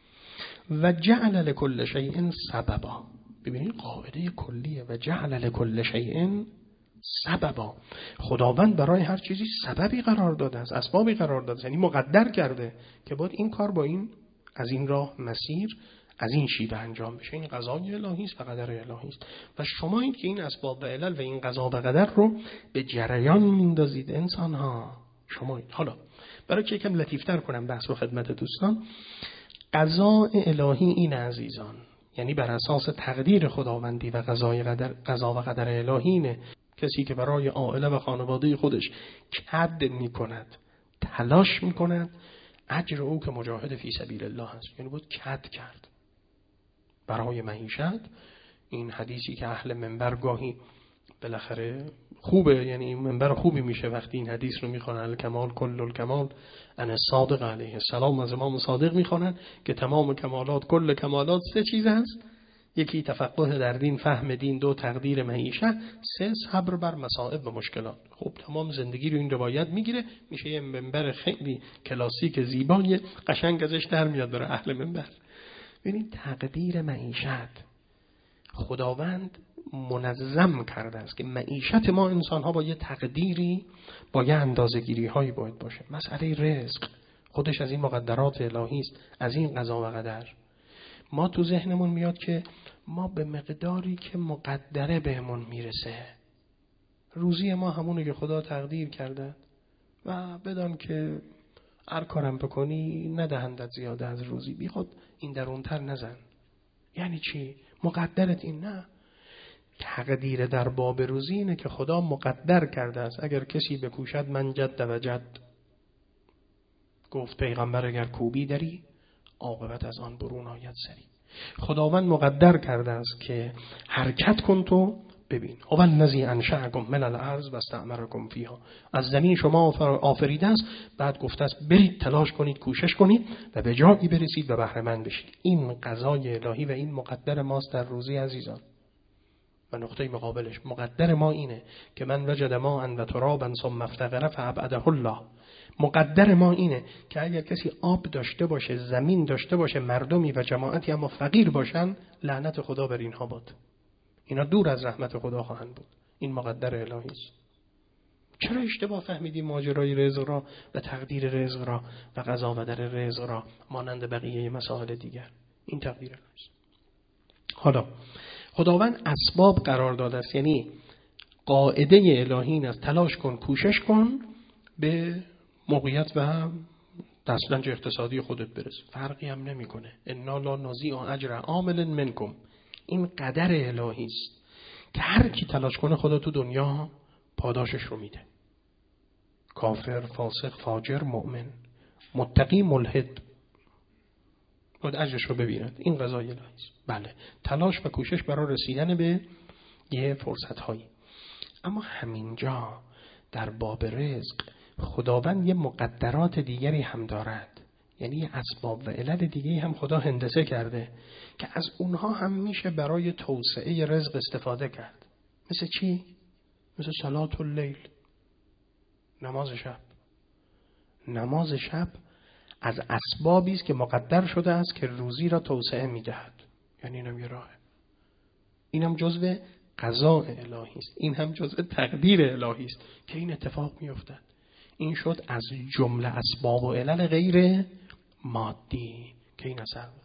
و جعل لكل شیء سببا. ببینید قاعده کلیه، و جعل لكل شیء سببا. خداوند برای هر چیزی سببی قرار داده است، اسبابی قرار داده است، یعنی مقدر کرده که باید این کار با این از این راه مسیر از این شیوه انجام بشه. این قضای الهی است و قدر الهی است و شما این که این اسباب و علل و این قضا و قدر رو به جریان میندازید انسان ها. شما این. حالا برای که یکم لطیفتر کنم بحث رو خدمت دوستان، قضا الهی این عزیزان، یعنی بر اساس تقدیر خداوندی و قضای قدر، قضا و قدر الهی اینه کسی که برای عائله و خانواده خودش کد میکند، تلاش میکند، اجر او که مجاهد فی سبیل الله است. یعنی بود کد کرد برای معیشت. این حدیثی که اهل منبر گاهی بالاخره خوبه، یعنی منبر خوبی میشه وقتی این حدیث رو میخوانن، الکمال کل الکمال ان صادق علیه السلام، از امام صادق میخوانن که تمام کمالات کل کمالات سه چیز هست: یکی تفقه در دین، فهم دین، دو تقدیر معیشت، سه صبر بر مصائب و مشکلات. خب تمام زندگی رو این روایت میگیره، میشه یه منبر خیلی کلاسیک زیبای قشنگ ازش در میاد برای اهل منبر. ببینید تقدیر معیشت خداوند منظم کرده است که معیشت ما انسان ها با یه تقدیری، با یه اندازه‌گیری هایی باید باشه. مسئله رزق خودش از این مقدرات الهی است، از این قضا و قدر. ما تو ذهنمون میاد که ما به مقداری که مقدره بهمون میرسه، روزی ما همونه که خدا تقدیر کرده و بدان که هر کارم بکنی ندهندت زیاده از روزی، بی خود این درونتر نزن. یعنی چی؟ مقدرت این نه. تقدیر در باب روزی اینه که خدا مقدر کرده است اگر کسی بکوشد من جد و جد، گفت پیغمبر اگر کوبی داری عاقبت از آن برون آید سری. خداوند مقدر کرده است که حرکت کن. تو ببین هو الذی انشأکم من الارض و استعمرکم فیها، از زمین شما آفریده است، بعد گفته است برید تلاش کنید، کوشش کنید و به جایی برسید و بهره مند بشید. این قضای الهی و این مقدر ماست در روزی عزیزان. و نقطه مقابلش مقدر ما اینه که من وجد ما ان و ترابا ثم افتقر فابعده الله. مقدر ما اینه که اگر کسی آب داشته باشه، زمین داشته باشه، مردمی و جماعتی اما فقیر باشن، لعنت خدا بر اینها باد، اینا دور از رحمت خدا خواهند بود. این مقدر الهی است. چرا اشتباه فهمیدیم ماجرای رزق را و تقدیر رزق را و قضا و قدر رزق را مانند بقیه مسائل دیگر؟ این تقدیر الهی است. حالا خداوند اسباب قرار داده است، یعنی قاعده الهی این است تلاش کن، کوشش کن به موقعیت و دسترنج اقتصادی خودت برس. فرقی هم نمیکنه. انا لا نضیع اجر عامل منکم. این قدر الهی است که هر کی تلاش کنه خدا تو دنیا پاداشش رو میده. کافر، فاسق، فاجر، مؤمن، متقی، ملحد باید اجرش رو ببیند. این قضای الهی است. بله، تلاش و کوشش برای رسیدن به یه فرصت هایی. اما همینجا در باب رزق خداوند یه مقدرات دیگری هم دارد، یعنی یه اسباب و علل دیگری هم خدا هندسه کرده که از اونها هم میشه برای توسعه رزق استفاده کرد. مثل چی؟ مثل صلات اللیل، نماز شب. نماز شب از اسبابی است که مقدر شده است که روزی را توسعه میدهد، یعنی اینم یه راهه. اینم جزء قضاء الهی است، این هم جزء تقدیر الهی است که این اتفاق میافتد. این شد از جمله اسباب و علل غیر مادی که این اثر بود.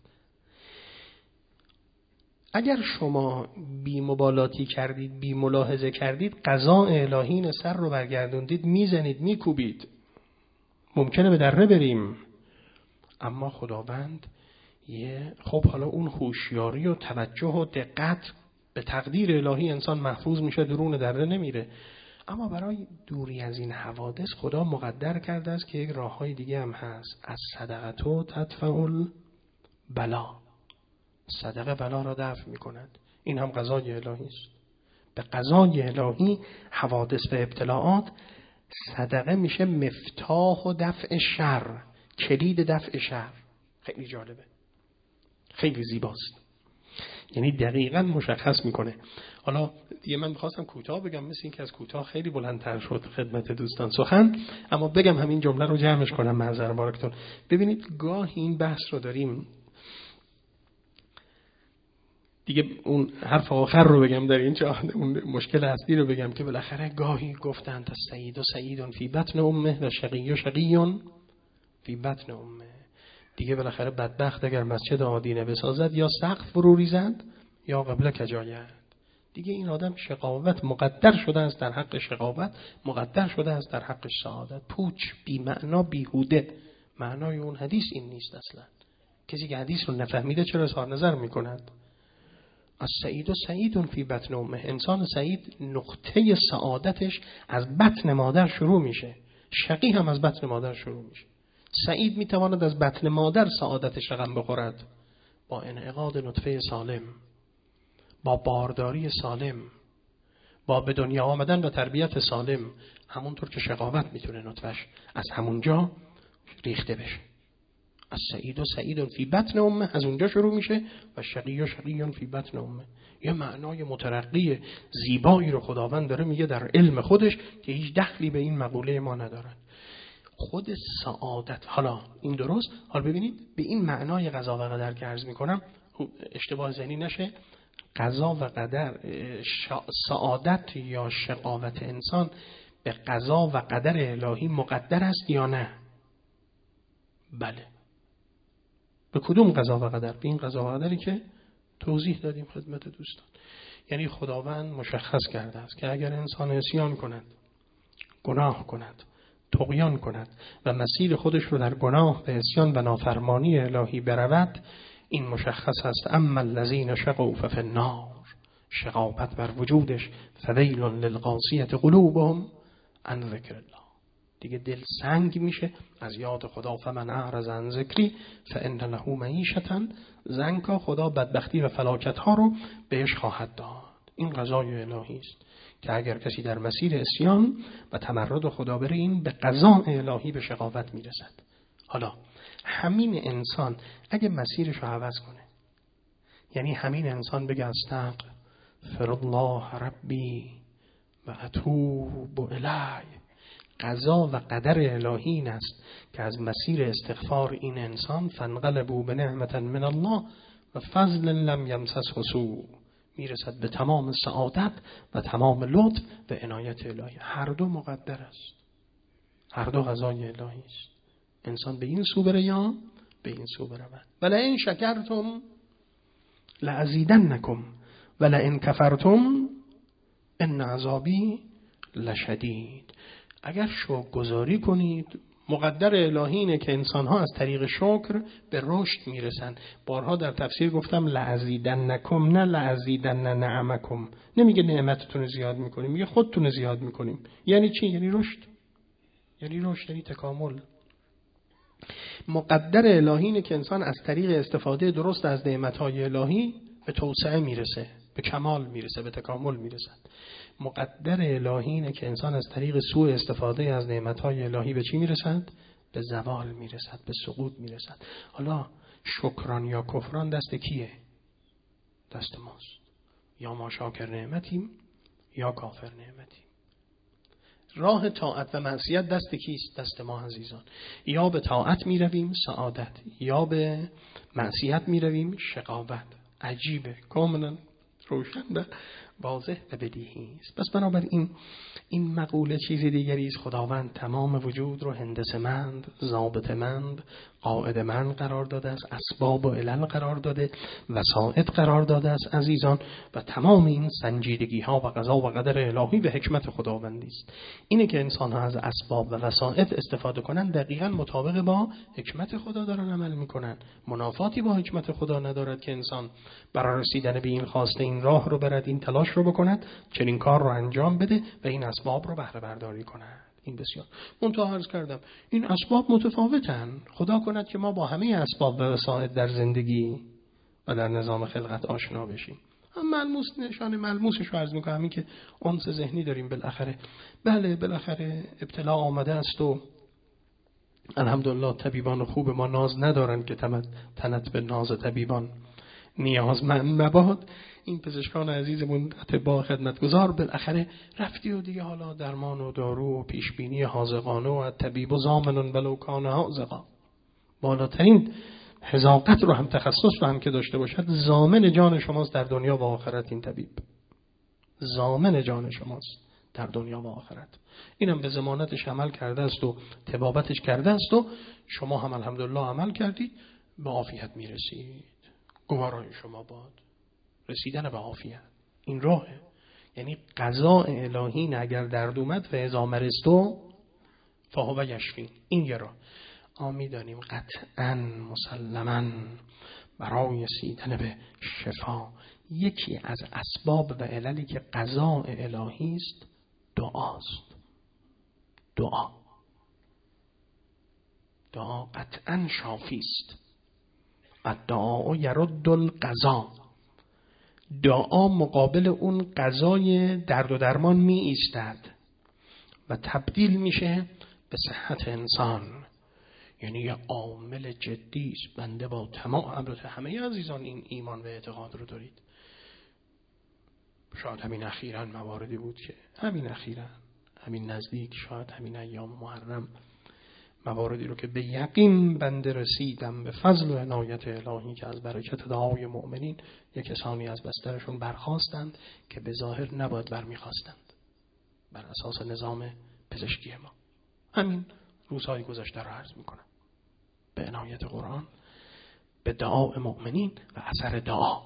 اگر شما بی مبالاتی کردید، بی ملاحظه کردید، قضاء الهی این سر رو برگردوندید، میزنید، میکوبید، ممکنه به دره بریم. اما خداوند یه خب حالا اون هوشیاری و توجه و دقت به تقدیر الهی انسان محفوظ میشه، درون دره نمیره. اما برای دوری از این حوادث خدا مقدر کرده است که یک راههای دیگه هم هست. از صدقه تدفع البلا، صدقه بلا را دفع میکند. این هم قضای الهی است. به قضای الهی حوادث و ابتلاعات صدقه میشه مفتاح و دفع شر، کلید دفع شر. خیلی جالبه، خیلی زیباست، یعنی دقیقاً مشخص میکنه. حالا دیگه من میخواستم کوتاه بگم، مثل این که از کوتاه خیلی بلندتر شد خدمت دوستان سخن، اما بگم همین جمله رو جمعش کنم. معذر بارکتون. ببینید گاهی این بحث رو داریم، دیگه اون حرف آخر رو بگم در اینجا، اون مشکل اصلی رو بگم که بالاخره گاهی گفتند السعید و سعید فی بطن امه و شقی و شقی فی بطن امه. دیگه بالاخره بدبخت اگر مسجد آدینه بسازد یا سقف فرو ریزد یا قبله کجاید. دیگه این آدم شقاوت مقدر شده است در حق شقاوت، مقدر شده است در حق سعادت. پوچ، بی معنا، بیهوده. معنای اون حدیث این نیست اصلا. کسی که حدیث رو نفهمیده چرا اظهار نظر میکند؟ از سعید و سعید فی بطن امه. انسان سعید نقطه سعادتش از بطن مادر شروع میشه، شقی هم از بطن مادر شروع میشه. سعید میتواند از بطن مادر سعادتش رقم بخورد با انعقاد نطفه سالم، با بارداری سالم، با به دنیا آمدن و تربیت سالم. همونطور که شقاوت میتونه نطفش از همونجا ریخته بشه. از سعید و سعید فی بطن امه، از اونجا شروع میشه، و شقی و شقی فی بطن امه. یه معنای مترقی زیبایی رو خداوند داره میگه در علم خودش که هیچ دخلی به این مقوله ما ندارد. خود سعادت، حالا این درست، حالا ببینید به این معنای قضا و قدر که عرض میکنم اشتباه ذهنی نشه. قضا و قدر، سعادت یا شقاوت انسان به قضا و قدر الهی مقدر است یا نه؟ بله. به کدوم قضا و قدر؟ به این قضا و قدری که توضیح دادیم خدمت دوستان. یعنی خداوند مشخص کرده است که اگر انسان عصیان کند، گناه کند، طغیان کند و مسیر خودش رو در گناه و عصیان و نافرمانی الهی برود، این مشخص است. اما الذین شقوا ففی النار، شقاوت بر وجودش، فویل للقاسیة قلوبهم عن ذکر الله. دیگه دل سنگ میشه از یاد خدا. فمن اعرض عن ذکری فان له معیشة ضنکا. خدا بدبختی و فلاکت ها رو بهش خواهد داد. این قضای الهی است که اگر کسی در مسیر عصیان و تمرد خدا بره، این به قضاء الهی به شقاوت میرسد. حالا همین انسان اگه مسیرش رو عوض کنه، یعنی همین انسان بگه استغفر الله ربی و اتوب الیه، قضا و قدر الهی این است که از مسیر استغفار این انسان فانقلبوا بنعمة من الله و فضل لم یمسسه سوء، میرسد به تمام سعادت و تمام لطف و عنایت الهی. هر دو مقدر است، هر دو قضای الهی است. انسان به این سو بره یا به این سو برود. ولئن شکرتم لازیدنکم ولئن کفرتم ان عذابی لشدید. اگر شکر گزاری کنید، مقدر الهی اینه که انسان‌ها از طریق شکر به رشد میرسن. بارها در تفسیر گفتم لازیدنکم، نه لازیدن نعمکم. نمیگه نعمتتون رو زیاد میکنیم، میگه خودتون رو زیاد میکنیم. یعنی چی؟ یعنی رشد، یعنی رشد، یعنی تکامل. مقدر الهی اینه که انسان از طریق استفاده درست از نعمت‌های الهی به توسعه میرسه، به کمال میرسه، به تکامل میرسه. مقدر الهی اینه که انسان از طریق سوء استفاده از نعمتهای الهی به چی میرسد؟ به زوال میرسد، به سقوط میرسد. حالا شکران یا کفران دست کیه؟ دست ماست. یا ما شاکر نعمتیم یا کافر نعمتیم. راه طاعت و معصیت دست کیست؟ دست ما عزیزان. یا به طاعت می رویم سعادت، یا به معصیت می رویم شقاوت. عجیبه، کاملا روشن و واضح و بدیهی است. پس بنابراین این مقوله چیز دیگری است. خداوند تمام وجود رو هندسه‌مند، ضابطه‌مند، قاعده‌مند قرار داده است، اسباب و علل قرار داده، وسائط قرار داده است عزیزان، و تمام این سنجیدگی ها و قضا و قدر الهی به حکمت خداوندی است. اینه که انسان ها از اسباب و وسائط استفاده کنند دقیقاً مطابق با حکمت خدا دارن عمل میکنن. منافاتی با حکمت خدا ندارد که انسان برای رسیدن به این خواسته این راه رو برد، این تلاش رو بکند، چنین کار رو انجام بده و این اسباب رو بهره برداری کند. این بسیار منتها عرض کردم این اسباب متفاوتن. خدا کند که ما با همه اسباب و وسائط در زندگی و در نظام خلقت آشنا بشیم. هم ملموس، نشان ملموسش رو عرض میکنم، همین که انس ذهنی داریم بالاخره. بله بالاخره ابتلا آمده است و الحمدلله طبیبان خوب ما ناز ندارن که تنت به ناز طبیبان نیازمند مباد. این پزشکان عزیزمون اطباء خدمتگزار بالاخره رفتی و دیگه حالا درمان و دارو و پیشبینی حاذقانه و طبیب و ضامن ولو کان حاذقا، بالاترین حذاقت رو هم تخصص رو هم که داشته باشد، ضامن جان شماست در دنیا و آخرت. این طبیب ضامن جان شماست در دنیا و آخرت. اینم به ضمانتش عمل کرده است و طبابتش کرده است و شما هم الحمدلله عمل کردید، به عافیت میرسید. گوارای شما باد رسیدن به عافیت. این راهه. یعنی قضاء الهی اگر درد اومد و اذا مرضتو فهو یشفین، این یه راه. آمیدانیم قطعاً مسلماً برای رسیدن به شفا یکی از اسباب و عللی که قضاء الهی است دعاست. دعا دعا قطعاً شافی است. الدعاء یرد القضا. دعا مقابل اون قضای درد و درمان می ایستد و تبدیل میشه به صحت انسان. یعنی یه عامل جدی است. بنده با تمام البته همه عزیزان این ایمان و اعتقاد رو دارید. شاید همین اخیراً مواردی بود که همین اخیراً همین نزدیک شاید همین ایام محرم مواردی رو که به یقین بنده رسیدم به فضل و عنایت الهی که از برکت دعای مؤمنین یک کسانی از بسترشون برخاستند که به ظاهر نباید برمیخواستند بر اساس نظام پزشکی ما. همین روزهای گذشته رو عرض میکنم به عنایت قرآن، به دعای مؤمنین و اثر دعا.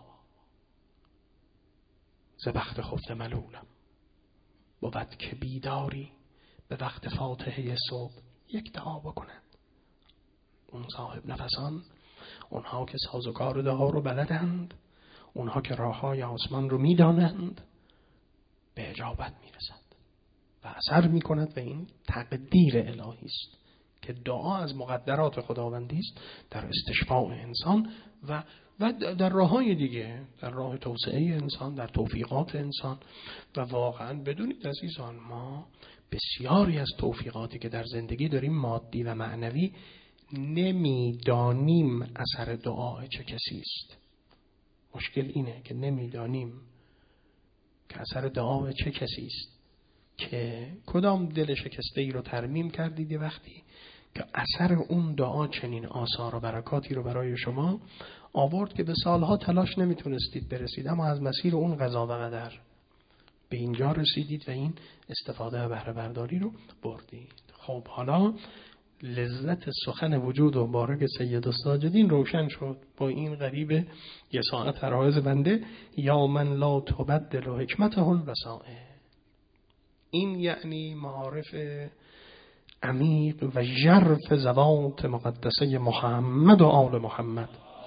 ز بخت خفته ملولم بود که بیداری به وقت فاتحه صبح یک دعا بکنند. اون صاحب نفسان، اونها که سازوکار دعا رو بلدند، اونها که راههای آسمان رو میدانند، به اجابت میرسند و اثر میکند و این تقدیر الهی است که دعا از مقدرات خداوندی است در استشفاء انسان و و در راههای دیگه، در راه توسعه انسان، در توفیقات انسان. و واقعا بدونید عزیزان ما بسیاری از توفیقاتی که در زندگی داریم مادی و معنوی نمیدانیم اثر دعا چه کسی است. مشکل اینه که نمیدانیم که اثر دعا چه کسی است، که کدام دل شکسته ای رو ترمیم کردید وقتی که اثر اون دعا چنین آثار و برکاتی رو برای شما آورد که به سالها تلاش نمیتونستید برسید، اما از مسیر اون قضا و قدر به اینجا رسیدید و این استفاده و بهره برداری رو بردید. خب حالا لذت سخن وجود و مبارک سید الساجدین روشن شد با این غریبه یه ساعت عرایض بنده یا من لا تبدل و حکمته الوسائل. این یعنی معارف عمیق و ژرف ذوات مقدسه محمد و آل محمد.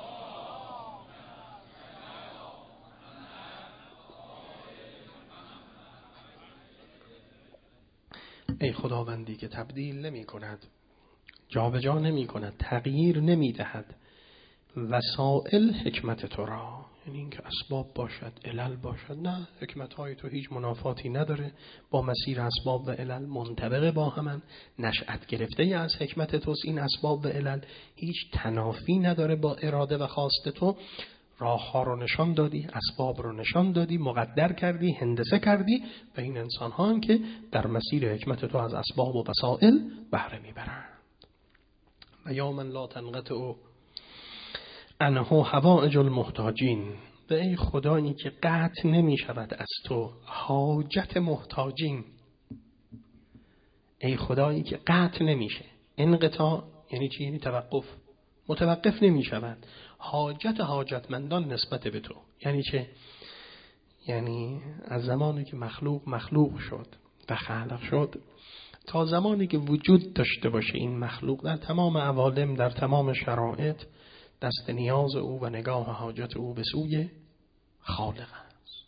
ای خداوندی که تبدیل نمی کند، جا به جا نمی کند، تغییر نمی دهد وسائل حکمت تو را. یعنی اینکه اسباب باشد، علل باشد. نه، حکمت‌های تو هیچ منافاتی نداره با مسیر اسباب و علل، منطبق با همن، نشأت گرفته از حکمت توست این اسباب و علل، هیچ تنافی نداره با اراده و خواست تو. راه ها رو نشان دادی، اسباب رو نشان دادی، مقدر کردی، هندسه کردی و این انسان ها هم که در مسیر حکمت تو از اسباب و وسائل بهره میبرند. و یا من لا تنقطع عنه حوائج المحتاجین، و ای خدایی که قطع نمی شود از تو حاجت محتاجین. ای خدایی که قطع نمیشه. انقطاع یعنی چی؟ یعنی توقف، متوقف نمی شود حاجت حاجتمندان نسبت به تو. یعنی چه؟ یعنی از زمانی که مخلوق مخلوق شد و خلق شد تا زمانی که وجود داشته باشه این مخلوق، در تمام عوالم، در تمام شرایط، دست نیاز او و نگاه حاجت او به سوی خالق است.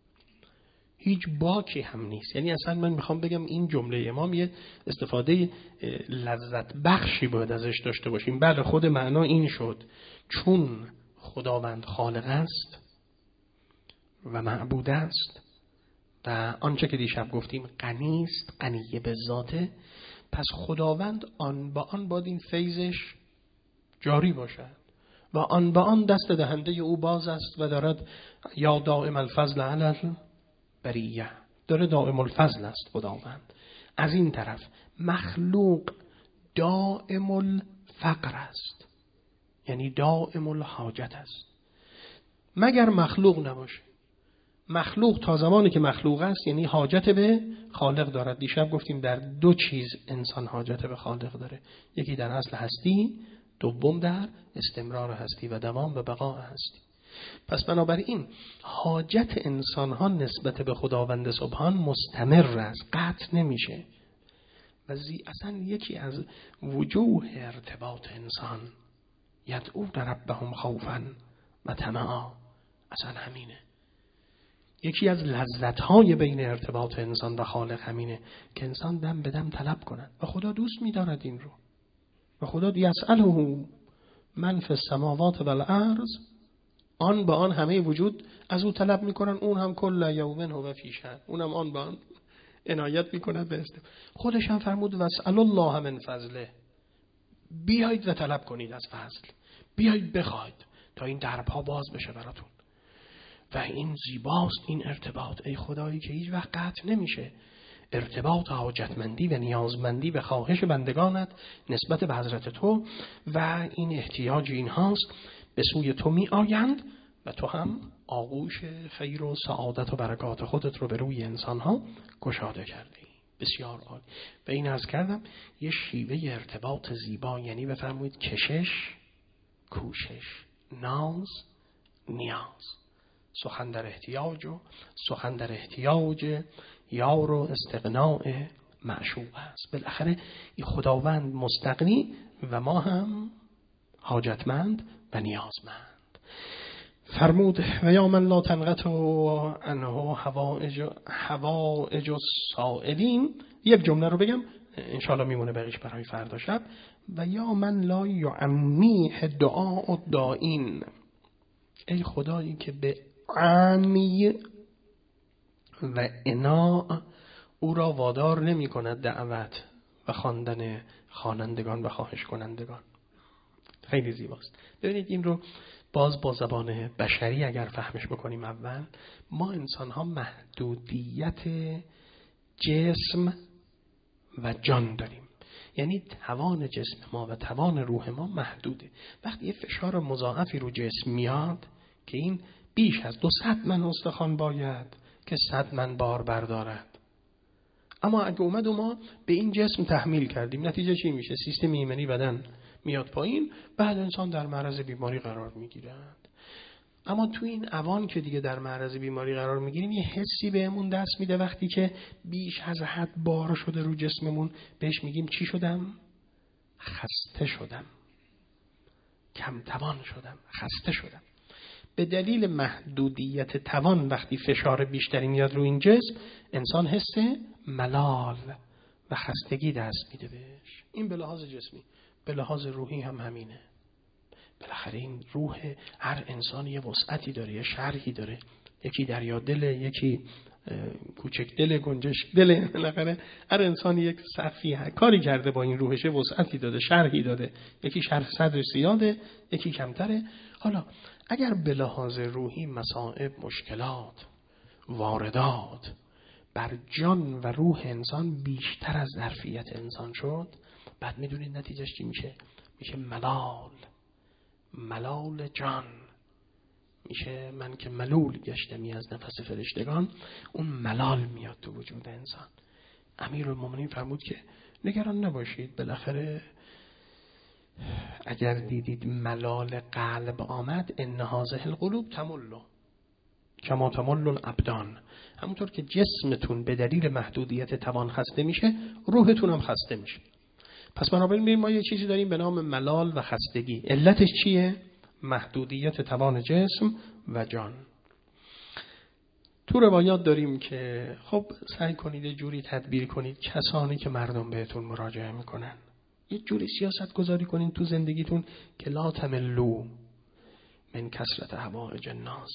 هیچ باکی هم نیست. یعنی اصلا من میخوام بگم این جمله امام یه استفاده لذت بخشی باید ازش داشته باشیم. بله، خود معنا این شد چون خداوند خالق است و معبود است و آنچه که دیشب گفتیم غنی است، غنیه به ذاته، پس خداوند آن با آن باید این فیضش جاری باشد و آن با آن دست دهنده او باز است و دارد یا دائم الفضل علی البریه، داره دائم الفضل است خداوند. از این طرف مخلوق دائم الفقر است، یعنی دائم الحاجت است، مگر مخلوق نباشه. مخلوق تا زمانی که مخلوق است یعنی حاجت به خالق دارد. دیشب گفتیم در دو چیز انسان حاجت به خالق داره، یکی در اصل هستی، دوم در استمرار هستی و دوام و بقا هستی. پس بنابراین حاجت انسان ها نسبت به خداوند سبحان مستمر است، قطع نمیشه. و زی اصلا یکی از وجوه ارتباط انسان یدعون ربهم خوفا و طمعا، اصلا همینه. یکی از لذت‌های بین ارتباط انسان و خالق همینه که انسان دم به دم طلب کند و خدا دوست می‌دارد این رو. و خدا یسأله من فی السماوات و الارض، آن با آن همه وجود از او طلب میکنن، اون هم کل یوم هو فی شأن، اونم آن با آن عنایت میکند به است. خودش هم فرمود واسأل الله من فضله، بیایید و طلب کنید از فضل، بیایید بخواید تا این دربها باز بشه براتون. و این زیباست این ارتباط، ای خدایی که هیچ وقت قطع نمیشه. ارتباط حاجتمندی و نیازمندی به خواهش بندگانت نسبت به حضرت تو و این احتیاج این هاست، به سوی تو می آیند و تو هم آغوش خیر و سعادت و برکات خودت رو به روی انسان ها گشاده کردی. بسیار عالی. و این عرض کردم یه شیوه ارتباط زیبا، یعنی بفرمایید کشش، کوشش، ناز، نیاز، سخن در احتیاج و سخن در احتیاج یار و استغناء معشوق است. بالاخره این خداوند مستغنی و ما هم حاجتمند و نیازمند. فرمود و یا من لا تنقطع عنه حوائج حوائج السائلین. یک جمله رو بگم انشاءالله میمونه بقیش برای فردا شب. و یا من لا یعمیه دعاء الداعین، ای خدایی که به عمی و انا او را وادار نمی کند دعوت و خواندن خوانندگان و خواهش کنندگان. خیلی زیباست. ببینید این رو باز با زبان بشری اگر فهمش بکنیم، اول ما انسان ها محدودیت جسم و جان داریم، یعنی توان جسم ما و توان روح ما محدوده. وقتی یه فشار مضاعفی رو جسم میاد که این بیش از دو صد من استخوان باید که صد من بار بردارد، اما اگه اومد و ما به این جسم تحمیل کردیم، نتیجه چی میشه؟ سیستم ایمنی بدن میاد پایین، بعد انسان در معرض بیماری قرار میگیرد. اما تو این اوان که دیگه در معرض بیماری قرار میگیریم، یه حسی بهمون دست میده وقتی که بیش از حد بار شده رو جسممون، بهش میگیم چی شدم؟ خسته شدم، کم توان شدم، خسته شدم. به دلیل محدودیت توان وقتی فشار بیشتری میاد رو این جسم، انسان حس ملال و خستگی دست میده بهش. این به لحاظ جسمی. به لحاظ روحی هم همینه. بالاخره این روح هر انسانی یه وسعتی داره، یه شرحی داره. یکی دریا دله، یکی کوچک دل، گنجش دل. بالاخره هر انسانی یک سقفی کاری کرده با این روحش، وسعتی داده، شرحی داده. یکی شرح صدرش زیاده، یکی کمتره. حالا اگر به لحاظ روحی مصائب، مشکلات، واردات بر جان و روح انسان بیشتر از ظرفیت انسان شد، بعد میدونید نتیجهش چی میشه؟ میشه ملال، ملال جان. میشه من که ملول گشتمی از نفس فرشتگان، اون ملال میاد تو وجود انسان. امیرالمومنین فرمود که نگران نباشید، بالاخره اگر دیدید ملال قلب آمد، ان هذه القلوب تمل کما تمل الابدان. همونطور که جسمتون به دلیل محدودیت توان خسته میشه، روحتون هم خسته میشه. پس بنابراین میریم ما یه چیزی داریم به نام ملال و خستگی. علتش چیه؟ محدودیت توان جسم و جان. تو روایات داریم که خب سعی کنید یه جوری تدبیر کنید کسانی که مردم بهتون مراجعه میکنن، یه جوری سیاست گذاری کنید تو زندگیتون که لا تملو من کثرت حوائج الناس.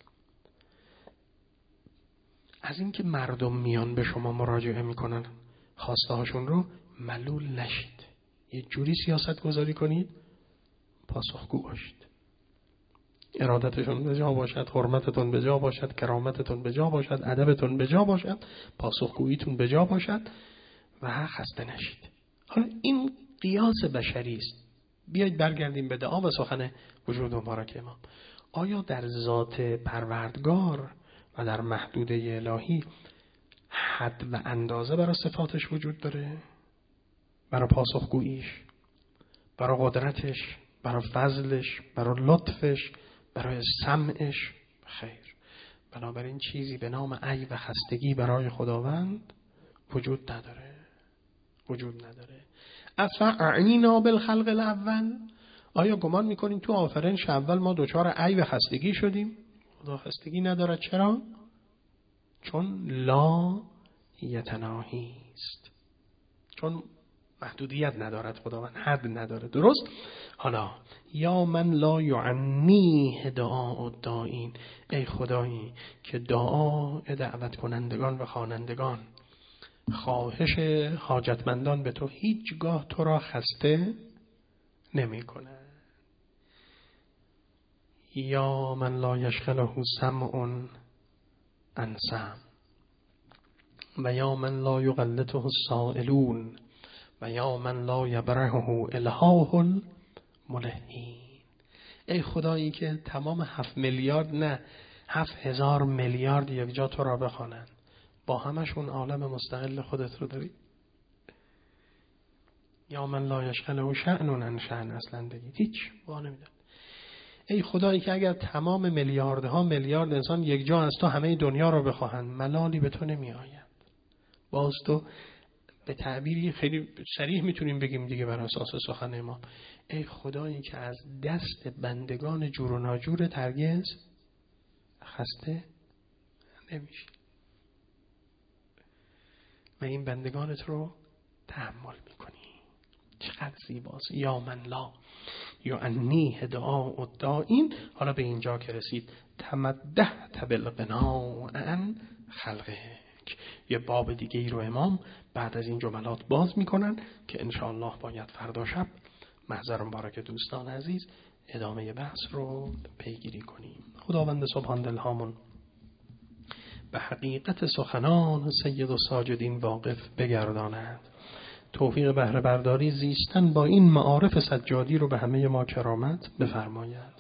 از این که مردم میان به شما مراجعه میکنن خواسته هاشون رو، ملول نشید. یه جوری سیاست گذاری کنید پاسخگو باشید. ارادتشون به جا باشد، حرمتتون به جا باشد، کرامتتون به جا باشد، ادبتون به جا باشد، پاسخگوییتون به جا باشد و خسته نشید. حالا این قیاس بشری است. بیایید برگردیم به دعا و سخن وجود مبارک امام. آیا در ذات پروردگار و در محدوده الهی حد و اندازه برای صفاتش وجود داره؟ برای پاسخگوییش، برای قدرتش، برای فضلش، برای لطفش، برای سمعش؟ خیر. بنابراین چیزی به نام عیب و خستگی برای خداوند وجود نداره. وجود نداره. اصلا اعینا بالخلق الاول، آیا گمان میکنین تو آفرینش اول ما دوچار عیب و خستگی شدیم؟ خدا خستگی نداره. چرا؟ چون لا یتناهی است، چون محدودیت ندارد خداوند، حد نداره. درست؟ حالا یا من لا یعنیه دعا الداعین، ای خدایی که دعا دعوت کنندگان و خوانندگان، خواهش حاجتمندان به تو هیچگاه تو را خسته نمی کنه. یا من لا یشغله سمع عن سمع، و یا من لا یغلطه السائلون، و یا من لا یبرهه الهاه الملحین. ای خدایی که تمام هفت میلیارد نه هفت هزار میلیارد یک جا تو را بخوانند، با همشون عالم مستقل خودت رو داری. یا من لا یشغله شأن عن شأن، اصلا بگید هیچ با نمیدن. ای خدایی که اگر تمام میلیاردها میلیارد انسان یک جا از تو همه دنیا رو بخواهند، ملالی به تو نمی آید. باز تو به تعبیری خیلی صریح میتونیم بگیم دیگه بر اساس سخن ما، ای خدایی که از دست بندگان جور و ناجور هرگز خسته نمیشی و این بندگانت رو تحمل میکنی. چقدر زیباست. یا من لا یعنیه دعا الداعین. حالا به اینجا که رسید، تمدحت بالغنا عن خلقه، یه باب دیگه ای رو امام بعد از این جملات باز میکنن که انشاءالله باید فردا شب محضر مبارک دوستان عزیز ادامه بحث رو پیگیری کنیم. خداوند سبحان دلهامون به حقیقت سخنان سید و ساجدین واقف بگرداند. توفیق بهره برداری زیستن با این معارف سجادی رو به همه ما کرامت بفرماید.